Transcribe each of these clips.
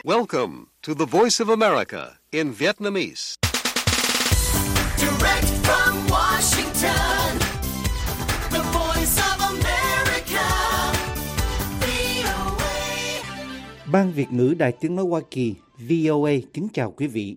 Welcome to the Voice of America in Vietnamese. Direct from Washington, the Voice of America, VOA. Ban Việt ngữ Đài Tiếng nói Hoa Kỳ VOA kính chào quý vị.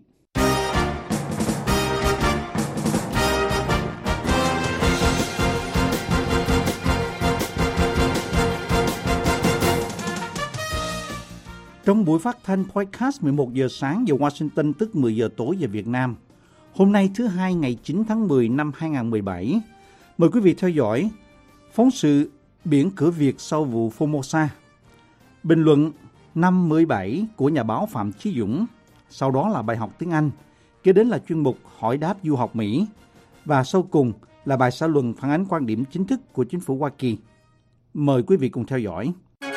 Trong buổi phát thanh podcast 11 giờ sáng giờ Washington tức 10 giờ tối giờ Việt Nam, hôm nay thứ Hai ngày 9 tháng 10 năm 2017, mời quý vị theo dõi phóng sự Biển cửa Việt sau vụ Formosa, bình luận năm 17 của nhà báo Phạm Chí Dũng, sau đó là bài học tiếng Anh, kế đến là chuyên mục hỏi đáp du học Mỹ, và sau cùng là bài xã luận phản ánh quan điểm chính thức của chính phủ Hoa Kỳ. Mời quý vị cùng theo dõi.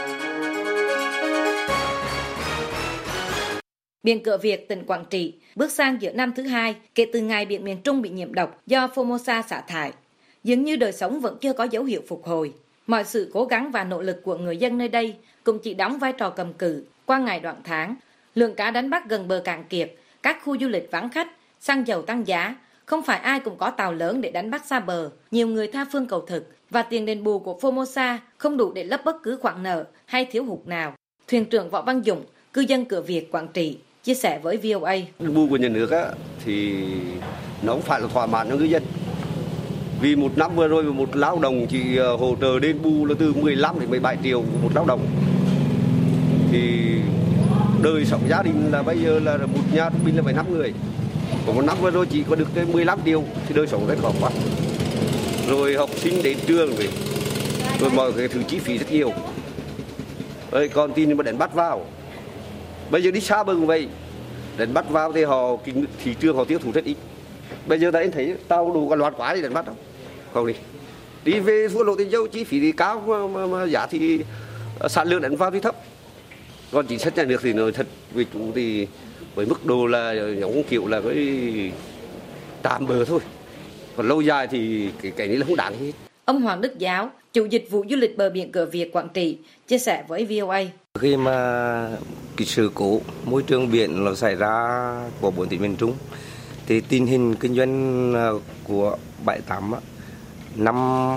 Biển cửa Việt, tỉnh Quảng Trị, bước sang giữa năm thứ hai kể từ ngày biển miền Trung bị nhiễm độc do Formosa xả thải. Dường như đời sống vẫn chưa có dấu hiệu phục hồi. Mọi sự cố gắng và nỗ lực của người dân nơi đây cũng chỉ đóng vai trò cầm cự qua ngày đoạn tháng. Lượng cá đánh bắt gần bờ cạn kiệt, các khu du lịch vắng khách, xăng dầu tăng giá. Không phải ai cũng có tàu lớn để đánh bắt xa bờ. Nhiều người tha phương cầu thực và tiền đền bù của Formosa không đủ để lấp bất cứ khoản nợ hay thiếu hụt nào. Thuyền trưởng Võ Văn Dũng, cư dân cửa Việt, Quảng Trị, chia sẻ với VOA. Đền bù của nhà nước á, thì nó không phải là thỏa mãn cho ngư dân. Vì một năm vừa rồi một lao động chỉ hỗ trợ đền bù là từ 15 đến 17 triệu một lao động. Thì đời sống gia đình là bây giờ là một nhà trung bình là phải 5 người. Còn một năm vừa rồi chỉ có được 15 triệu thì đời sống rất khó khăn. Rồi học sinh đến trường rồi mọi cái thứ chi phí rất nhiều. Rồi còn tin mà đánh bắt vào. Bây giờ đi xa bờ vậy, đánh bắt vào thì thị trường họ tiêu thụ rất ít. Bây giờ ta anh thấy tàu đủ cả loạt quá đi đánh bắt không? Không đi về thua lỗ tiền dâu, chi phí thì cao mà giá thì sản lượng đánh vào thì thấp. Còn chính sách nhà nước thì nói thật với chủ thì với mức độ là giống kiểu là cái tạm bờ thôi. Còn lâu dài thì cái này là không đáng hết. Ông Hoàng Đức Giáo, chủ dịch vụ du lịch bờ biển cửa Việt, Quảng Trị, chia sẻ với VOA. Khi mà cái sự cố môi trường biển nó xảy ra của 4 tỉnh miền Trung thì tình hình kinh doanh của bãi tắm năm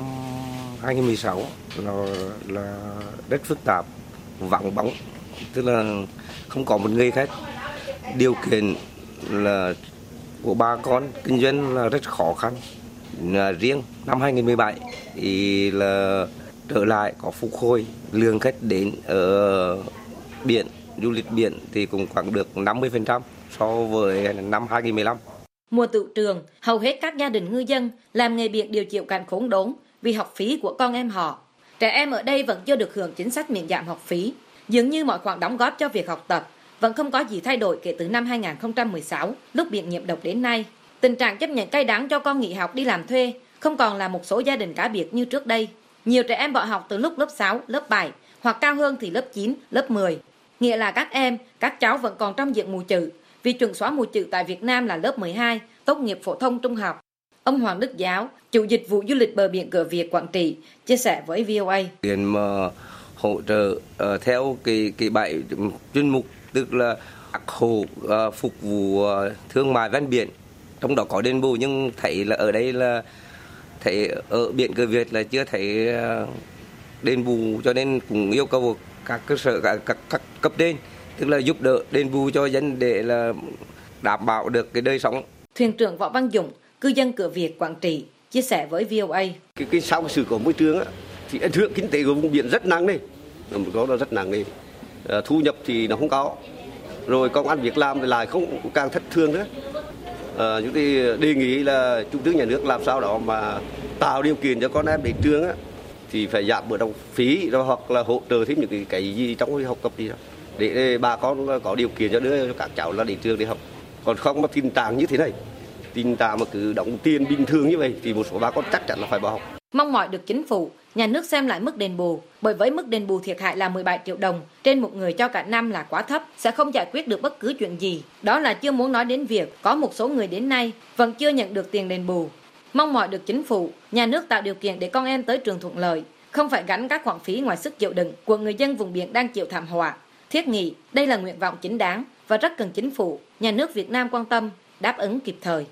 2016 nó là rất phức tạp, vắng bóng, tức là không có một người khách. Điều kiện là của bà con kinh doanh là rất khó khăn. Riêng năm 2017 thì là trở lại có phục hồi, lượng khách đến ở biển, du lịch biển thì cũng khoảng được 50% so với năm 2015. Mùa tựu trường, hầu hết các gia đình ngư dân làm nghề biển đều chịu cảnh khốn đốn vì học phí của con em họ. Trẻ em ở đây vẫn chưa được hưởng chính sách miễn giảm học phí. Dường như mọi khoản đóng góp cho việc học tập vẫn không có gì thay đổi kể từ năm 2016, lúc biển nhiễm độc đến nay. Tình trạng chấp nhận cay đắng cho con nghỉ học đi làm thuê không còn là một số gia đình cá biệt như trước đây. Nhiều trẻ em bỏ học từ lúc lớp 6, lớp 7 hoặc cao hơn thì lớp 9, lớp 10. Nghĩa là các cháu vẫn còn trong diện mù chữ vì chuẩn xóa mù chữ tại Việt Nam là lớp 12, tốt nghiệp phổ thông trung học. Ông Hoàng Đức Giáo, chủ dịch vụ du lịch bờ biển cửa Việt, Quảng Trị, chia sẻ với VOA. Tiền mà hỗ trợ theo cái bãi chuyên mục, tức là các hộ phục vụ thương mại ven biển, trong đó có đền bù, nhưng thấy là ở đây là thấy ở biển cửa Việt là chưa thấy đền bù, cho nên cũng yêu cầu các cơ sở các cấp trên tức là giúp đỡ đền bù cho dân để là đảm bảo được cái đời sống. Thuyền trưởng Võ Văn Dũng, cư dân cửa Việt, Quảng Trị, chia sẻ với VOA. Cái sau sự của môi trường á, thì ảnh hưởng kinh tế của vùng biển rất nặng nề, đó là rất nặng nề. Thu nhập thì nó không có, rồi công ăn việc làm thì lại không càng thất thường nữa. Chúng tôi đề nghị là trung tướng nhà nước làm sao đó mà tạo điều kiện cho con em đến trường á, thì phải giảm bớt học phí rồi hoặc là hỗ trợ thêm những cái gì trong học tập gì đó, để bà con có điều kiện cho đứa các cháu là đến trường để học. Còn không mà tình trạng như thế này, tình trạng mà cứ đóng tiền bình thường như vậy thì một số bà con chắc chắn là phải bỏ học. Mong mỏi được chính phủ, nhà nước xem lại mức đền bù, bởi với mức đền bù thiệt hại là 17 triệu đồng trên một người cho cả năm là quá thấp, sẽ không giải quyết được bất cứ chuyện gì. Đó là chưa muốn nói đến việc có một số người đến nay vẫn chưa nhận được tiền đền bù. Mong mỏi được chính phủ, nhà nước tạo điều kiện để con em tới trường thuận lợi, không phải gánh các khoản phí ngoài sức chịu đựng của người dân vùng biển đang chịu thảm họa. Thiết nghĩ đây là nguyện vọng chính đáng và rất cần chính phủ, nhà nước Việt Nam quan tâm, đáp ứng kịp thời.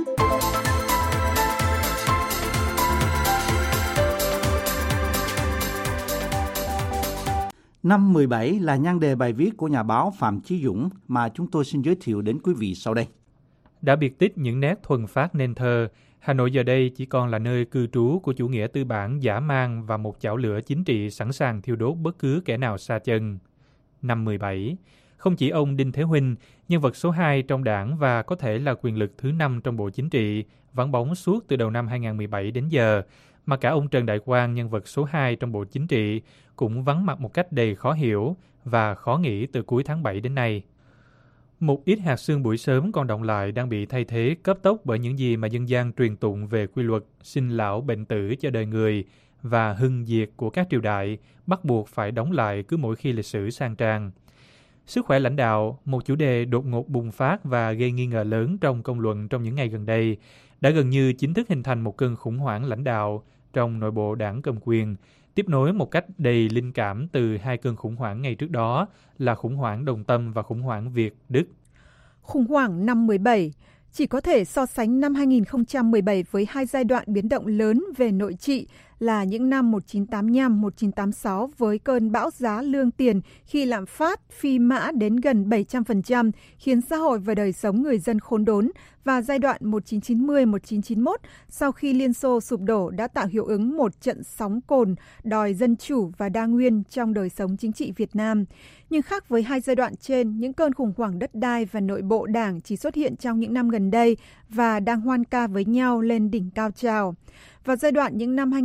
Năm 17 là nhan đề bài viết của nhà báo Phạm Chí Dũng mà chúng tôi xin giới thiệu đến quý vị sau đây. Đã biệt tích những nét thuần phát nên thơ, Hà Nội giờ đây chỉ còn là nơi cư trú của chủ nghĩa tư bản dã man và một chảo lửa chính trị sẵn sàng thiêu đốt bất cứ kẻ nào sa chân. Năm 17, không chỉ ông Đinh Thế Huynh, nhân vật số 2 trong đảng và có thể là quyền lực thứ 5 trong Bộ Chính trị, vắng bóng suốt từ đầu năm 2017 đến giờ, mà cả ông Trần Đại Quang, nhân vật số 2 trong Bộ Chính trị, cũng vắng mặt một cách đầy khó hiểu và khó nghĩ từ cuối tháng 7 đến nay. Một ít hạt sương buổi sớm còn đọng lại đang bị thay thế cấp tốc bởi những gì mà dân gian truyền tụng về quy luật sinh lão bệnh tử cho đời người và hưng diệt của các triều đại bắt buộc phải đóng lại cứ mỗi khi lịch sử sang trang. Sức khỏe lãnh đạo, một chủ đề đột ngột bùng phát và gây nghi ngờ lớn trong công luận trong những ngày gần đây, đã gần như chính thức hình thành một cơn khủng hoảng lãnh đạo trong nội bộ đảng cầm quyền, tiếp nối một cách đầy linh cảm từ hai cơn khủng hoảng ngày trước đó là khủng hoảng Đồng Tâm và khủng hoảng Việt-Đức. Khủng hoảng năm 17 chỉ có thể so sánh năm 2017 với hai giai đoạn biến động lớn về nội trị là những năm 1985-1986 với cơn bão giá lương tiền khi lạm phát phi mã đến gần 700%, khiến xã hội và đời sống người dân khốn đốn, và giai đoạn 1990-1991 sau khi Liên Xô sụp đổ đã tạo hiệu ứng một trận sóng cồn đòi dân chủ và đa nguyên trong đời sống chính trị Việt Nam. Nhưng khác với hai giai đoạn trên, những cơn khủng hoảng đất đai và nội bộ đảng chỉ xuất hiện trong những năm gần đây và đang hoan ca với nhau lên đỉnh cao trào. Vào giai đoạn những năm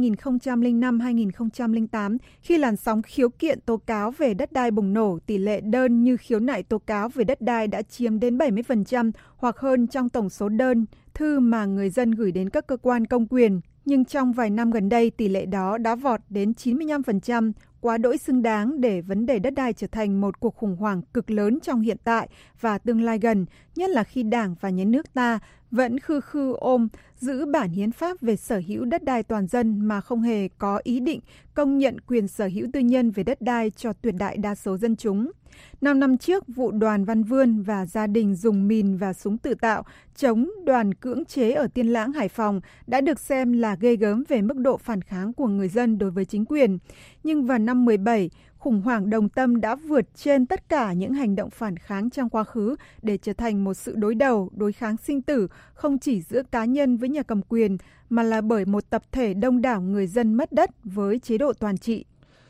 2005-2008, khi làn sóng khiếu kiện tố cáo về đất đai bùng nổ, tỷ lệ đơn như khiếu nại tố cáo về đất đai đã chiếm đến 70% hoặc hơn trong tổng số đơn thư mà người dân gửi đến các cơ quan công quyền. Nhưng trong vài năm gần đây, tỷ lệ đó đã vọt đến 95%, quá đỗi xứng đáng để vấn đề đất đai trở thành một cuộc khủng hoảng cực lớn trong hiện tại và tương lai gần, nhất là khi Đảng và Nhà nước ta vẫn khư khư ôm giữ bản hiến pháp về sở hữu đất đai toàn dân mà không hề có ý định công nhận quyền sở hữu tư nhân về đất đai cho tuyệt đại đa số dân chúng. 5 năm trước, vụ Đoàn Văn Vươn và gia đình dùng mìn và súng tự tạo chống đoàn cưỡng chế ở Tiên Lãng, Hải Phòng đã được xem là ghê gớm về mức độ phản kháng của người dân đối với chính quyền. Nhưng vào năm 17, khủng hoảng Đồng Tâm đã vượt trên tất cả những hành động phản kháng trong quá khứ để trở thành một sự đối đầu, đối kháng sinh tử, không chỉ giữa cá nhân với nhà cầm quyền, mà là bởi một tập thể đông đảo người dân mất đất với chế độ toàn trị.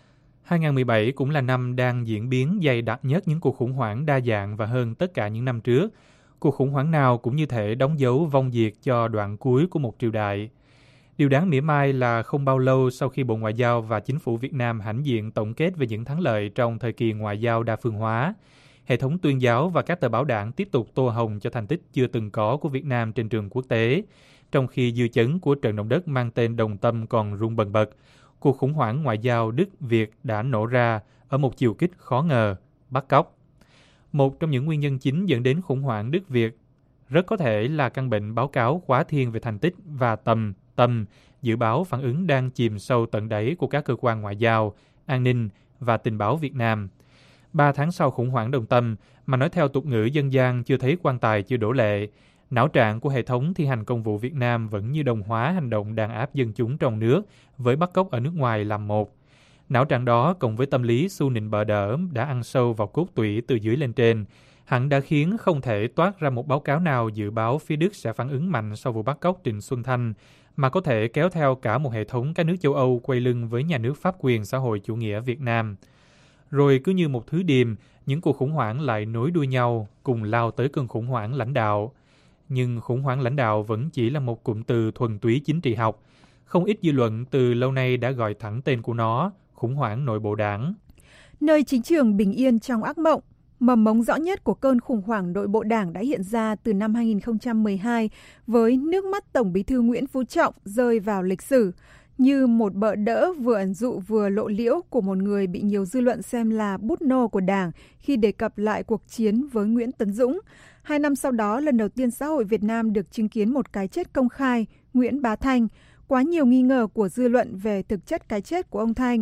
2017 cũng là năm đang diễn biến dày đặc nhất những cuộc khủng hoảng đa dạng và hơn tất cả những năm trước. Cuộc khủng hoảng nào cũng như thể đóng dấu vong diệt cho đoạn cuối của một triều đại. Điều đáng mỉa mai là không bao lâu sau khi Bộ Ngoại giao và Chính phủ Việt Nam hãnh diện tổng kết về những thắng lợi trong thời kỳ ngoại giao đa phương hóa, hệ thống tuyên giáo và các tờ báo đảng tiếp tục tô hồng cho thành tích chưa từng có của Việt Nam trên trường quốc tế, trong khi dư chấn của trận động đất mang tên Đồng Tâm còn rung bần bật. Cuộc khủng hoảng ngoại giao Đức-Việt đã nổ ra ở một chiều kích khó ngờ, bắt cóc. Một trong những nguyên nhân chính dẫn đến khủng hoảng Đức-Việt rất có thể là căn bệnh báo cáo quá thiên về thành tích và tâm dự báo phản ứng đang chìm sâu tận đáy của các cơ quan ngoại giao, an ninh và tình báo Việt Nam. 3 tháng sau khủng hoảng Đồng Tâm, mà nói theo tục ngữ dân gian chưa thấy quan tài chưa đổ lệ, não trạng của hệ thống thi hành công vụ Việt Nam vẫn như đồng hóa hành động đàn áp dân chúng trong nước với bắt cóc ở nước ngoài làm một. Não trạng đó cộng với tâm lý xu nịnh bợ đỡ đã ăn sâu vào cốt tủy từ dưới lên trên, hẳn đã khiến không thể toát ra một báo cáo nào dự báo phía Đức sẽ phản ứng mạnh sau vụ bắt cóc Trịnh Xuân Thanh, mà có thể kéo theo cả một hệ thống các nước châu Âu quay lưng với nhà nước pháp quyền xã hội chủ nghĩa Việt Nam. Rồi cứ như một thứ điềm, những cuộc khủng hoảng lại nối đuôi nhau, cùng lao tới cơn khủng hoảng lãnh đạo. Nhưng khủng hoảng lãnh đạo vẫn chỉ là một cụm từ thuần túy chính trị học. Không ít dư luận từ lâu nay đã gọi thẳng tên của nó, khủng hoảng nội bộ đảng. Nơi chính trường bình yên trong ác mộng, mầm mống rõ nhất của cơn khủng hoảng nội bộ đảng đã hiện ra từ năm 2012 với nước mắt Tổng Bí thư Nguyễn Phú Trọng rơi vào lịch sử, như một bợ đỡ vừa ẩn dụ vừa lộ liễu của một người bị nhiều dư luận xem là bút nô của Đảng khi đề cập lại cuộc chiến với Nguyễn Tấn Dũng. 2 năm sau đó, lần đầu tiên xã hội Việt Nam được chứng kiến một cái chết công khai, Nguyễn Bá Thanh. Quá nhiều nghi ngờ của dư luận về thực chất cái chết của ông Thanh.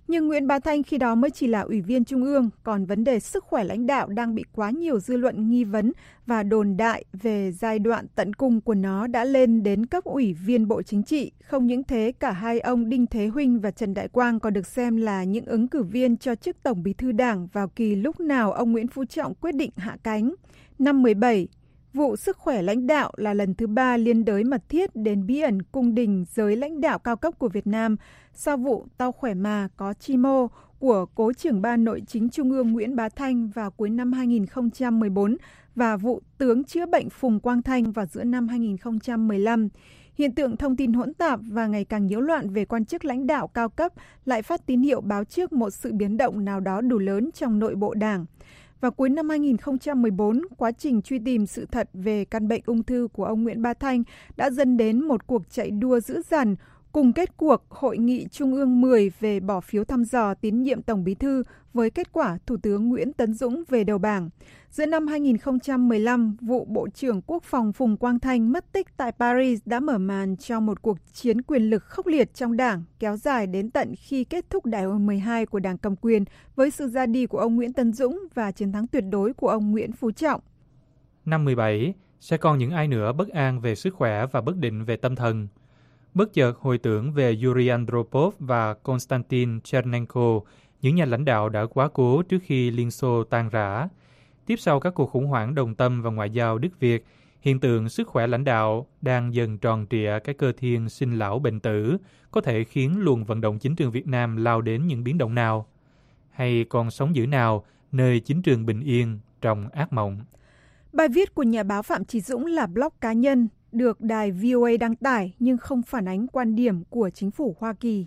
Nhưng Nguyễn Bá Thanh khi đó mới chỉ là ủy viên Trung ương, còn vấn đề sức khỏe lãnh đạo đang bị quá nhiều dư luận nghi vấn và đồn đại về giai đoạn tận cùng của nó đã lên đến cấp ủy viên Bộ Chính trị. Không những thế, cả hai ông Đinh Thế Huynh và Trần Đại Quang còn được xem là những ứng cử viên cho chức Tổng Bí thư Đảng vào kỳ lúc nào ông Nguyễn Phú Trọng quyết định hạ cánh. Năm 17, vụ sức khỏe lãnh đạo là lần thứ 3 liên đới mật thiết đến bí ẩn cung đình giới lãnh đạo cao cấp của Việt Nam sau vụ tao khỏe mà có chi mô của cố trưởng ban Nội chính Trung ương Nguyễn Bá Thanh vào cuối năm 2014 và vụ tướng chữa bệnh Phùng Quang Thanh vào giữa năm 2015. Hiện tượng thông tin hỗn tạp và ngày càng nhiễu loạn về quan chức lãnh đạo cao cấp lại phát tín hiệu báo trước một sự biến động nào đó đủ lớn trong nội bộ Đảng. Vào cuối năm 2014, quá trình truy tìm sự thật về căn bệnh ung thư của ông Nguyễn Bá Thanh đã dẫn đến một cuộc chạy đua dữ dằn cùng kết cuộc Hội nghị Trung ương 10 về bỏ phiếu thăm dò tín nhiệm Tổng Bí thư với kết quả Thủ tướng Nguyễn Tấn Dũng về đầu bảng. Giữa năm 2015, vụ Bộ trưởng Quốc phòng Phùng Quang Thanh mất tích tại Paris đã mở màn cho một cuộc chiến quyền lực khốc liệt trong Đảng, kéo dài đến tận khi kết thúc Đại hội 12 của Đảng cầm quyền với sự ra đi của ông Nguyễn Tấn Dũng và chiến thắng tuyệt đối của ông Nguyễn Phú Trọng. Năm 17, sẽ còn những ai nữa bất an về sức khỏe và bất định về tâm thần. Bất chợt hồi tưởng về Yuri Andropov và Konstantin Chernenko, những nhà lãnh đạo đã quá cố trước khi Liên Xô tan rã. Tiếp sau các cuộc khủng hoảng đồng tâm và ngoại giao Đức-Việt, hiện tượng sức khỏe lãnh đạo đang dần tròn trịa cái cơ thiên sinh lão bệnh tử có thể khiến luồng vận động chính trường Việt Nam lao đến những biến động nào? Hay còn sống dữ nào nơi chính trường bình yên trong ác mộng? Bài viết của nhà báo Phạm Chí Dũng là blog cá nhân, được đài VOA đăng tải nhưng không phản ánh quan điểm của chính phủ Hoa Kỳ.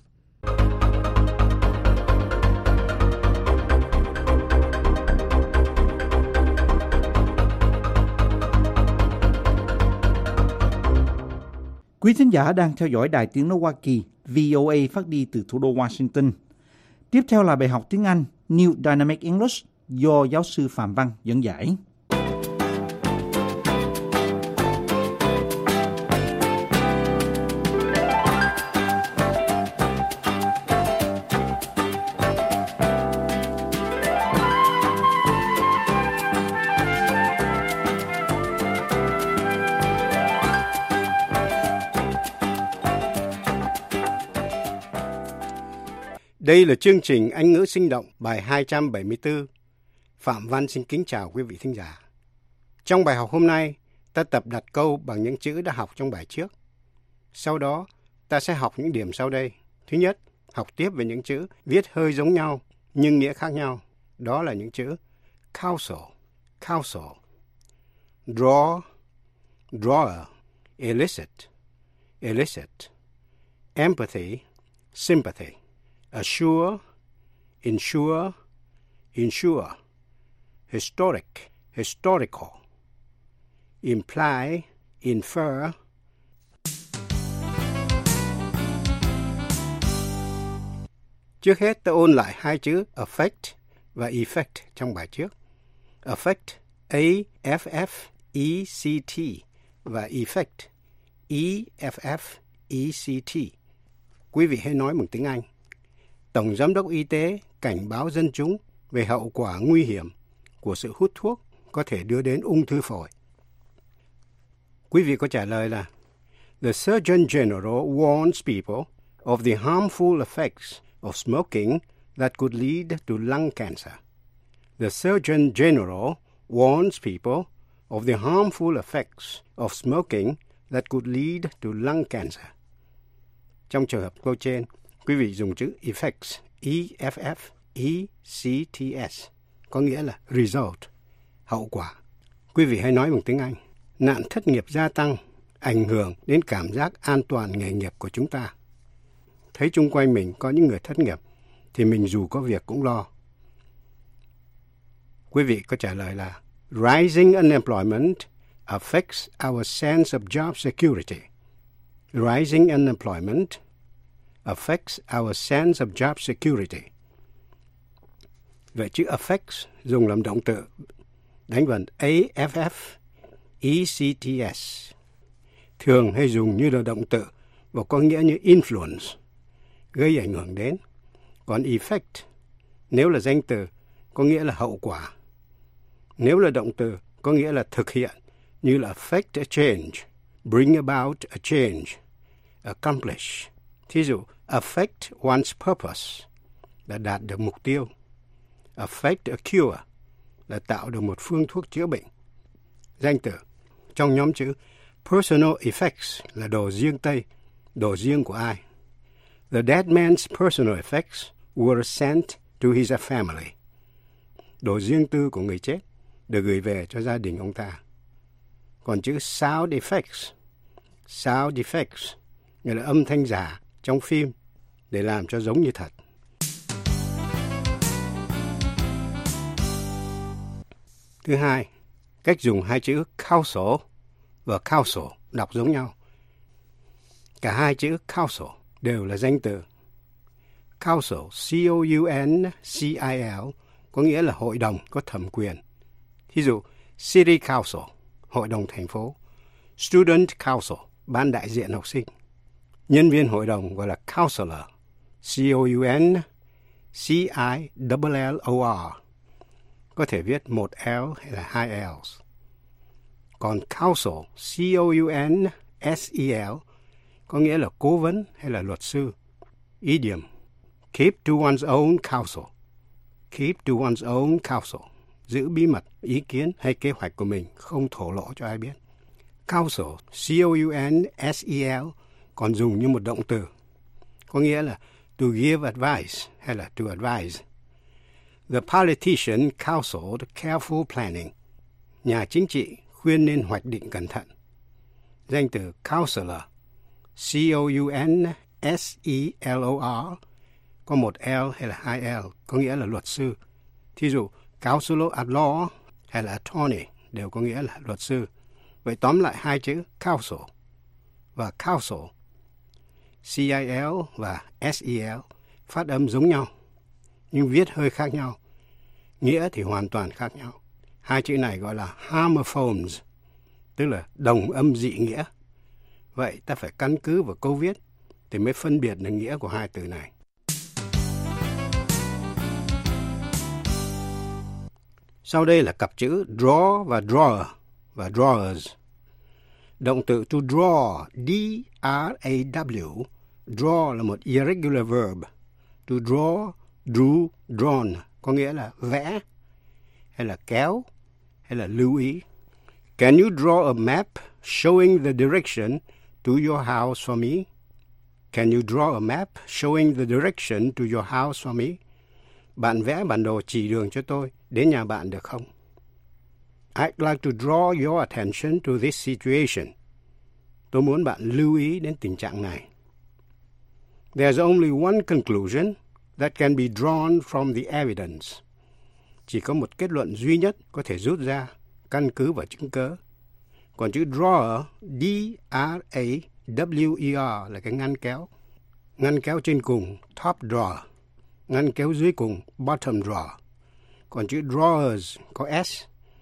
Quý thính giả đang theo dõi Đài Tiếng nói Hoa Kỳ, VOA phát đi từ thủ đô Washington. Tiếp theo là bài học tiếng Anh New Dynamic English do giáo sư Phạm Văn dẫn giải. Đây là chương trình Anh ngữ sinh động bài 274. Phạm Văn xin kính chào quý vị thính giả. Trong bài học hôm nay, ta tập đặt câu bằng những chữ đã học trong bài trước. Sau đó, ta sẽ học những điểm sau đây. Thứ nhất, học tiếp về những chữ viết hơi giống nhau nhưng nghĩa khác nhau. Đó là những chữ causal, causal, draw, drawer, elicit, elicit, empathy, sympathy, assure, insure, insure, historic, historical, imply, infer. Trước hết ta ôn lại hai chữ affect và effect trong bài trước. Affect, A-F-F-E-C-T và effect, E-F-F-E-C-T. Quý vị hãy nói bằng tiếng Anh. Tổng Giám đốc Y tế cảnh báo dân chúng về hậu quả nguy hiểm của sự hút thuốc có thể đưa đến ung thư phổi. Quý vị có trả lời là The Surgeon General warns people of the harmful effects of smoking that could lead to lung cancer. The Surgeon General warns people of the harmful effects of smoking that could lead to lung cancer. Trong trường hợp câu trên, quý vị dùng chữ effects, E-F-F-E-C-T-S, có nghĩa là result, hậu quả. Quý vị hãy nói bằng tiếng Anh. Nạn thất nghiệp gia tăng, ảnh hưởng đến cảm giác an toàn nghề nghiệp của chúng ta. Thấy chung quanh mình có những người thất nghiệp, thì mình dù có việc cũng lo. Quý vị có trả lời là Rising unemployment affects our sense of job security. Rising unemployment affects our sense of job security. Vậy chữ affects dùng làm động từ, đánh vần A-F-F-E-C-T-S. Thường hay dùng như là động từ và có nghĩa như influence, gây ảnh hưởng đến. Còn effect, nếu là danh từ, có nghĩa là hậu quả. Nếu là động từ, có nghĩa là thực hiện, như là affect a change, bring about a change, accomplish. Thí dụ, affect one's purpose là đạt được mục tiêu. Affect a cure là tạo được một phương thuốc chữa bệnh. Danh từ. Trong nhóm chữ, personal effects là đồ riêng Tây, đồ riêng của ai. The dead man's personal effects were sent to his family. Đồ riêng tư của người chết được gửi về cho gia đình ông ta. Còn chữ sound effects nghĩa là âm thanh giả trong phim để làm cho giống như thật. Thứ hai, cách dùng hai chữ council và council đọc giống nhau. Cả hai chữ council đều là danh từ. Council, C-O-U-N-C-I-L, có nghĩa là hội đồng có thẩm quyền. Thí dụ, City Council, hội đồng thành phố. Student Council, ban đại diện học sinh. Nhân viên hội đồng gọi là counselor, C-O-U-N-C-I-L-L-O-R. Có thể viết một L hay là hai L's. Còn counsel, C-O-U-N-S-E-L, có nghĩa là cố vấn hay là luật sư. Idiom, keep to one's own counsel. Keep to one's own counsel, giữ bí mật, ý kiến hay kế hoạch của mình, không thổ lộ cho ai biết. Counsel, C-O-U-N-S-E-L, còn dùng như một động từ, có nghĩa là to give advice hay là to advise. The politician counseled careful planning. Nhà chính trị khuyên nên hoạch định cẩn thận. Danh từ counselor, C-O-U-N-S-E-L-O-R, có một L hay là hai L, có nghĩa là luật sư. Thí dụ, counselor at law hay là attorney đều có nghĩa là luật sư. Vậy tóm lại hai chữ counsel và counsel, C-I-L và S-E-L, phát âm giống nhau, nhưng viết hơi khác nhau. Nghĩa thì hoàn toàn khác nhau. Hai chữ này gọi là homophones, tức là đồng âm dị nghĩa. Vậy ta phải căn cứ vào câu viết thì mới phân biệt được nghĩa của hai từ này. Sau đây là cặp chữ draw và drawer và drawers. Động từ to draw, D-R-A-W. Draw là một irregular verb. To draw, drew, drawn, có nghĩa là vẽ, hay là kéo, hay là lưu ý. Can you draw a map showing the direction to your house for me? Can you draw a map showing the direction to your house for me? Bạn vẽ bản đồ chỉ đường cho tôi đến nhà bạn được không? I'd like to draw your attention to this situation. Tôi muốn bạn lưu ý đến tình trạng này. There's only one conclusion that can be drawn from the evidence. Chỉ có một kết luận duy nhất có thể rút ra căn cứ vào chứng cớ. Còn chữ drawer, D-R-A-W-E-R là cái ngăn kéo. Ngăn kéo trên cùng, top drawer. Ngăn kéo dưới cùng, bottom drawer. Còn chữ drawers có S,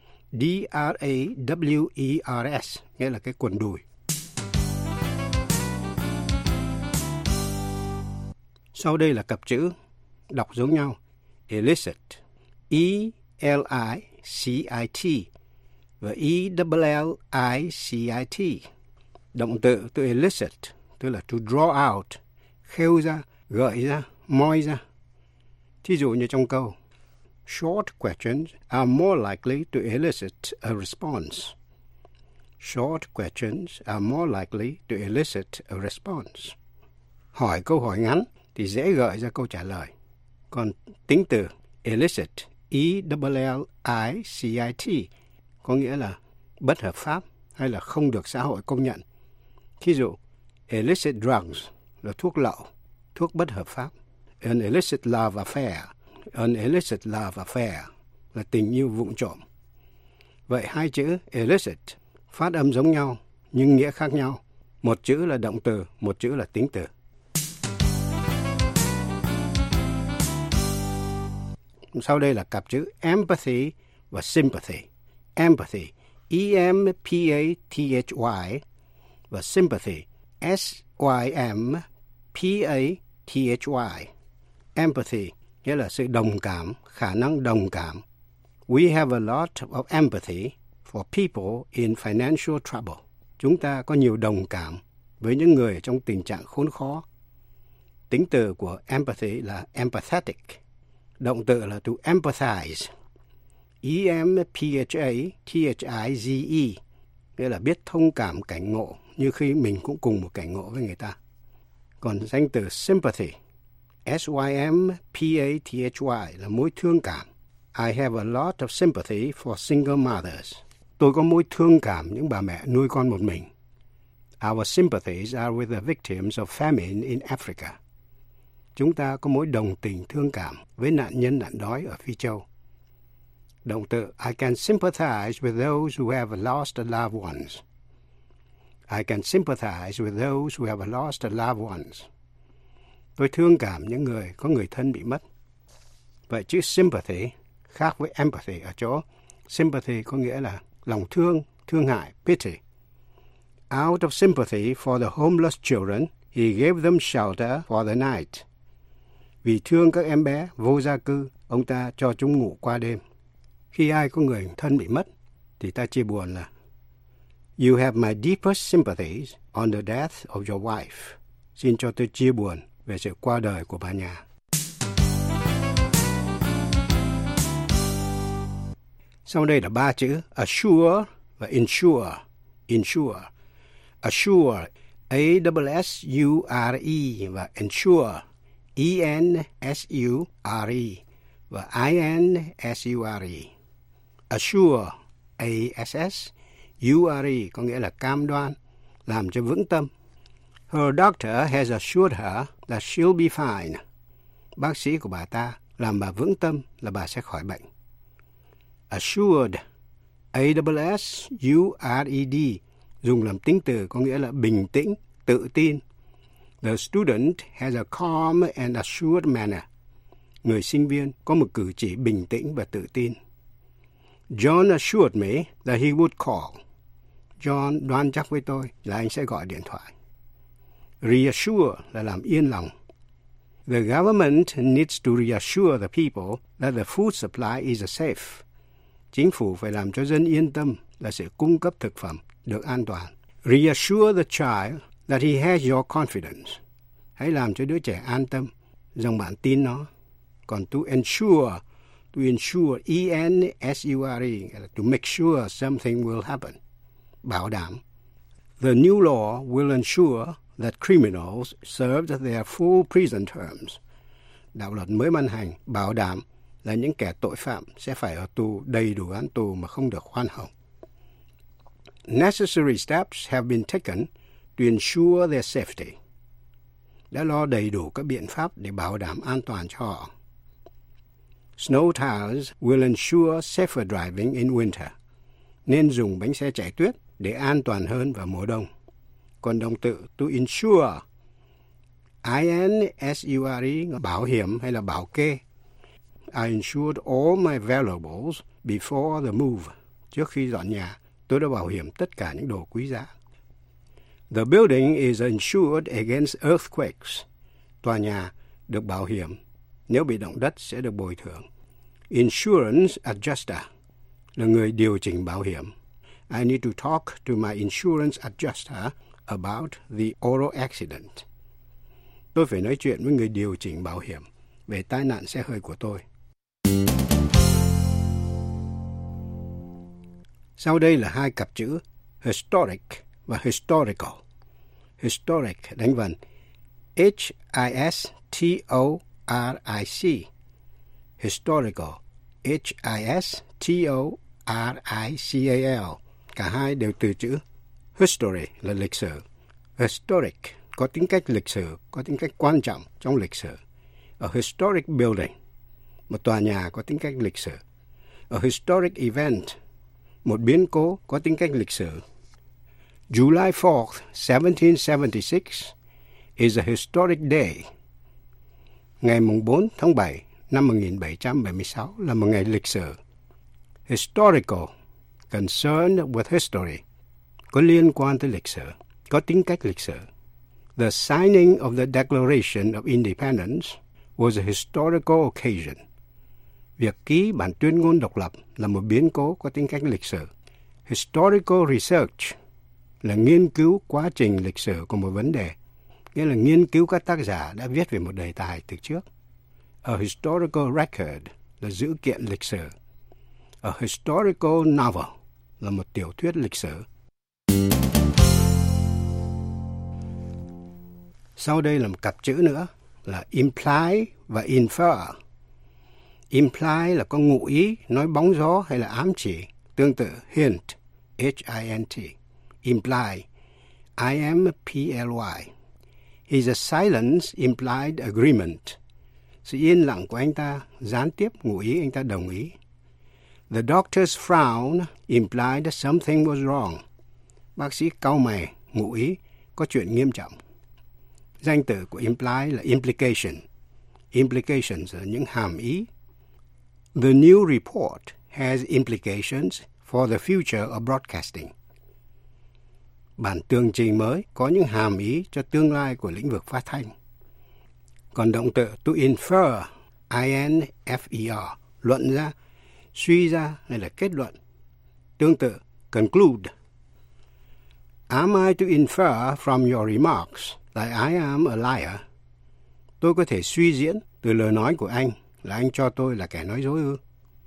D-R-A-W-E-R-S, nghĩa là cái quần đùi. Sau đây là cặp chữ đọc giống nhau, illicit, E-L-I-C-I-T và E-L-L-I-C-I-T. Động từ to illicit, tức là to draw out, khêu ra, gợi ra, moi ra. Thí dụ như trong câu, short questions are more likely to elicit a response. Short questions are more likely to elicit a response. Hỏi câu hỏi ngắn thì dễ gợi ra câu trả lời. Còn tính từ illicit, E-L-L-I-C-I-T, có nghĩa là bất hợp pháp hay là không được xã hội công nhận. Thí dụ, illicit drugs là thuốc lậu, thuốc bất hợp pháp. An illicit love affair, an illicit love affair là tình yêu vụng trộm. Vậy hai chữ illicit phát âm giống nhau nhưng nghĩa khác nhau. Một chữ là động từ, một chữ là tính từ. Sau đây là cặp chữ empathy và sympathy. Empathy, E-M-P-A-T-H-Y và sympathy, S-Y-M-P-A-T-H-Y. Empathy nghĩa là sự đồng cảm, khả năng đồng cảm. We have a lot of empathy for people in financial trouble. Chúng ta có nhiều đồng cảm với những người trong tình trạng khốn khó. Tính từ của empathy là empathetic. Động từ là to empathize. E-M-P-H-A-T-H-I-Z-E nghĩa là biết thông cảm cảnh ngộ như khi mình cũng cùng một cảnh ngộ với người ta. Còn danh từ sympathy, S-Y-M-P-A-T-H-Y là mối thương cảm. I have a lot of sympathy for single mothers. Tôi có mối thương cảm những bà mẹ nuôi con một mình. Our sympathies are with the victims of famine in Africa. Chúng ta có mối đồng tình thương cảm với nạn nhân nạn đói ở Phi Châu. Động từ I can sympathize with those who have lost loved ones. I can sympathize with those who have lost loved ones. Tôi thương cảm những người có người thân bị mất. Vậy chữ sympathy khác với empathy ở chỗ sympathy có nghĩa là lòng thương, thương hại, pity. Out of sympathy for the homeless children, he gave them shelter for the night. Vì thương các em bé vô gia cư, ông ta cho chúng ngủ qua đêm. Khi ai có người thân bị mất, thì ta chia buồn là You have my deepest sympathies on the death of your wife. Xin cho tôi chia buồn về sự qua đời của bà nhà. Sau đây là 3 chữ assure và insure. Insure. Assure, A-S-S-U-R-E và insure, E-N-S-U-R-E và I-N-S-U-R-E. Assure, A-S-S-U-R-E có nghĩa là cam đoan, làm cho vững tâm. Her doctor has assured her that she'll be fine. Bác sĩ của bà ta làm bà vững tâm là bà sẽ khỏi bệnh. Assured, A-S-S-U-R-E-D, dùng làm tính từ có nghĩa là bình tĩnh, tự tin. The student has a calm and assured manner. Người sinh viên có một cử chỉ bình tĩnh và tự tin. John assured me that he would call. John đoan chắc với tôi là anh sẽ gọi điện thoại. Reassure là làm yên lòng. The government needs to reassure the people that the food supply is safe. Chính phủ phải làm cho dân yên tâm là sự cung cấp thực phẩm được an toàn. Reassure the child that he has your confidence. Hãy làm cho đứa trẻ an tâm rằng bạn tin nó. Còn to ensure, E-N-S-U-R-E, to make sure something will happen. Bảo đảm. The new law will ensure that criminals served their full prison terms. Đạo luật mới ban hành bảo đảm là những kẻ tội phạm sẽ phải ở tù đầy đủ án tù mà không được khoan hồng. Necessary steps have been taken to ensure their safety. Đã lo đầy đủ các biện pháp để bảo đảm an toàn cho họ. Snow tires will ensure safer driving in winter. Nên dùng bánh xe chạy tuyết để an toàn hơn vào mùa đông. Còn động từ to insure, I-N-S-U-R-E, bảo hiểm hay là bảo kê. I insured all my valuables before the move. Trước khi dọn nhà, tôi đã bảo hiểm tất cả những đồ quý giá. The building is insured against earthquakes. Tòa nhà được bảo hiểm. Nếu bị động đất sẽ được bồi thường. Insurance adjuster là người điều chỉnh bảo hiểm. I need to talk to my insurance adjuster about the auto accident. Tôi phải nói chuyện với người điều chỉnh bảo hiểm về tai nạn xe hơi của tôi. Sau đây là 2 cặp chữ historic và historical. Historic đánh vần H-I-S-T-O-R-I-C. Historical H-I-S-T-O-R-I-C-A-L. Cả hai đều từ chữ history là lịch sử. Historic có tính cách lịch sử, có tính cách quan trọng trong lịch sử. A historic building, một tòa nhà có tính cách lịch sử. A historic event, một biến cố có tính cách lịch sử. July 4th, 1776 is a historic day. Ngày 4 tháng 7 năm 1776 là một ngày lịch sử. Historical, concerned with history, có liên quan tới lịch sử, có tính cách lịch sử. The signing of the Declaration of Independence was a historical occasion. Việc ký bản tuyên ngôn độc lập là một biến cố có tính cách lịch sử. Historical research là nghiên cứu quá trình lịch sử của một vấn đề, nghĩa là nghiên cứu các tác giả đã viết về một đề tài từ trước. A historical record là dữ kiện lịch sử. A historical novel là một tiểu thuyết lịch sử. Sau đây là một cặp chữ nữa là imply và infer. Imply là có ngụ ý, nói bóng gió hay là ám chỉ, tương tự hint, H-I-N-T. Imply, I-M-P-L-Y. Is a silence implied agreement. Sự yên lặng của anh ta gián tiếp ngụ ý anh ta đồng ý. The doctor's frown implied that something was wrong. Bác sĩ cau mày, ngụ ý có chuyện nghiêm trọng. Danh từ của imply là implication. Implications là những hàm ý. The new report has implications for the future of broadcasting. Bản tường trình mới có những hàm ý cho tương lai của lĩnh vực phát thanh. Còn động từ to infer, I-N-F-E-R, luận ra, suy ra hay là kết luận. Tương tự conclude. Am I to infer from your remarks that I am a liar? Tôi có thể suy diễn từ lời nói của anh là anh cho tôi là kẻ nói dối ư?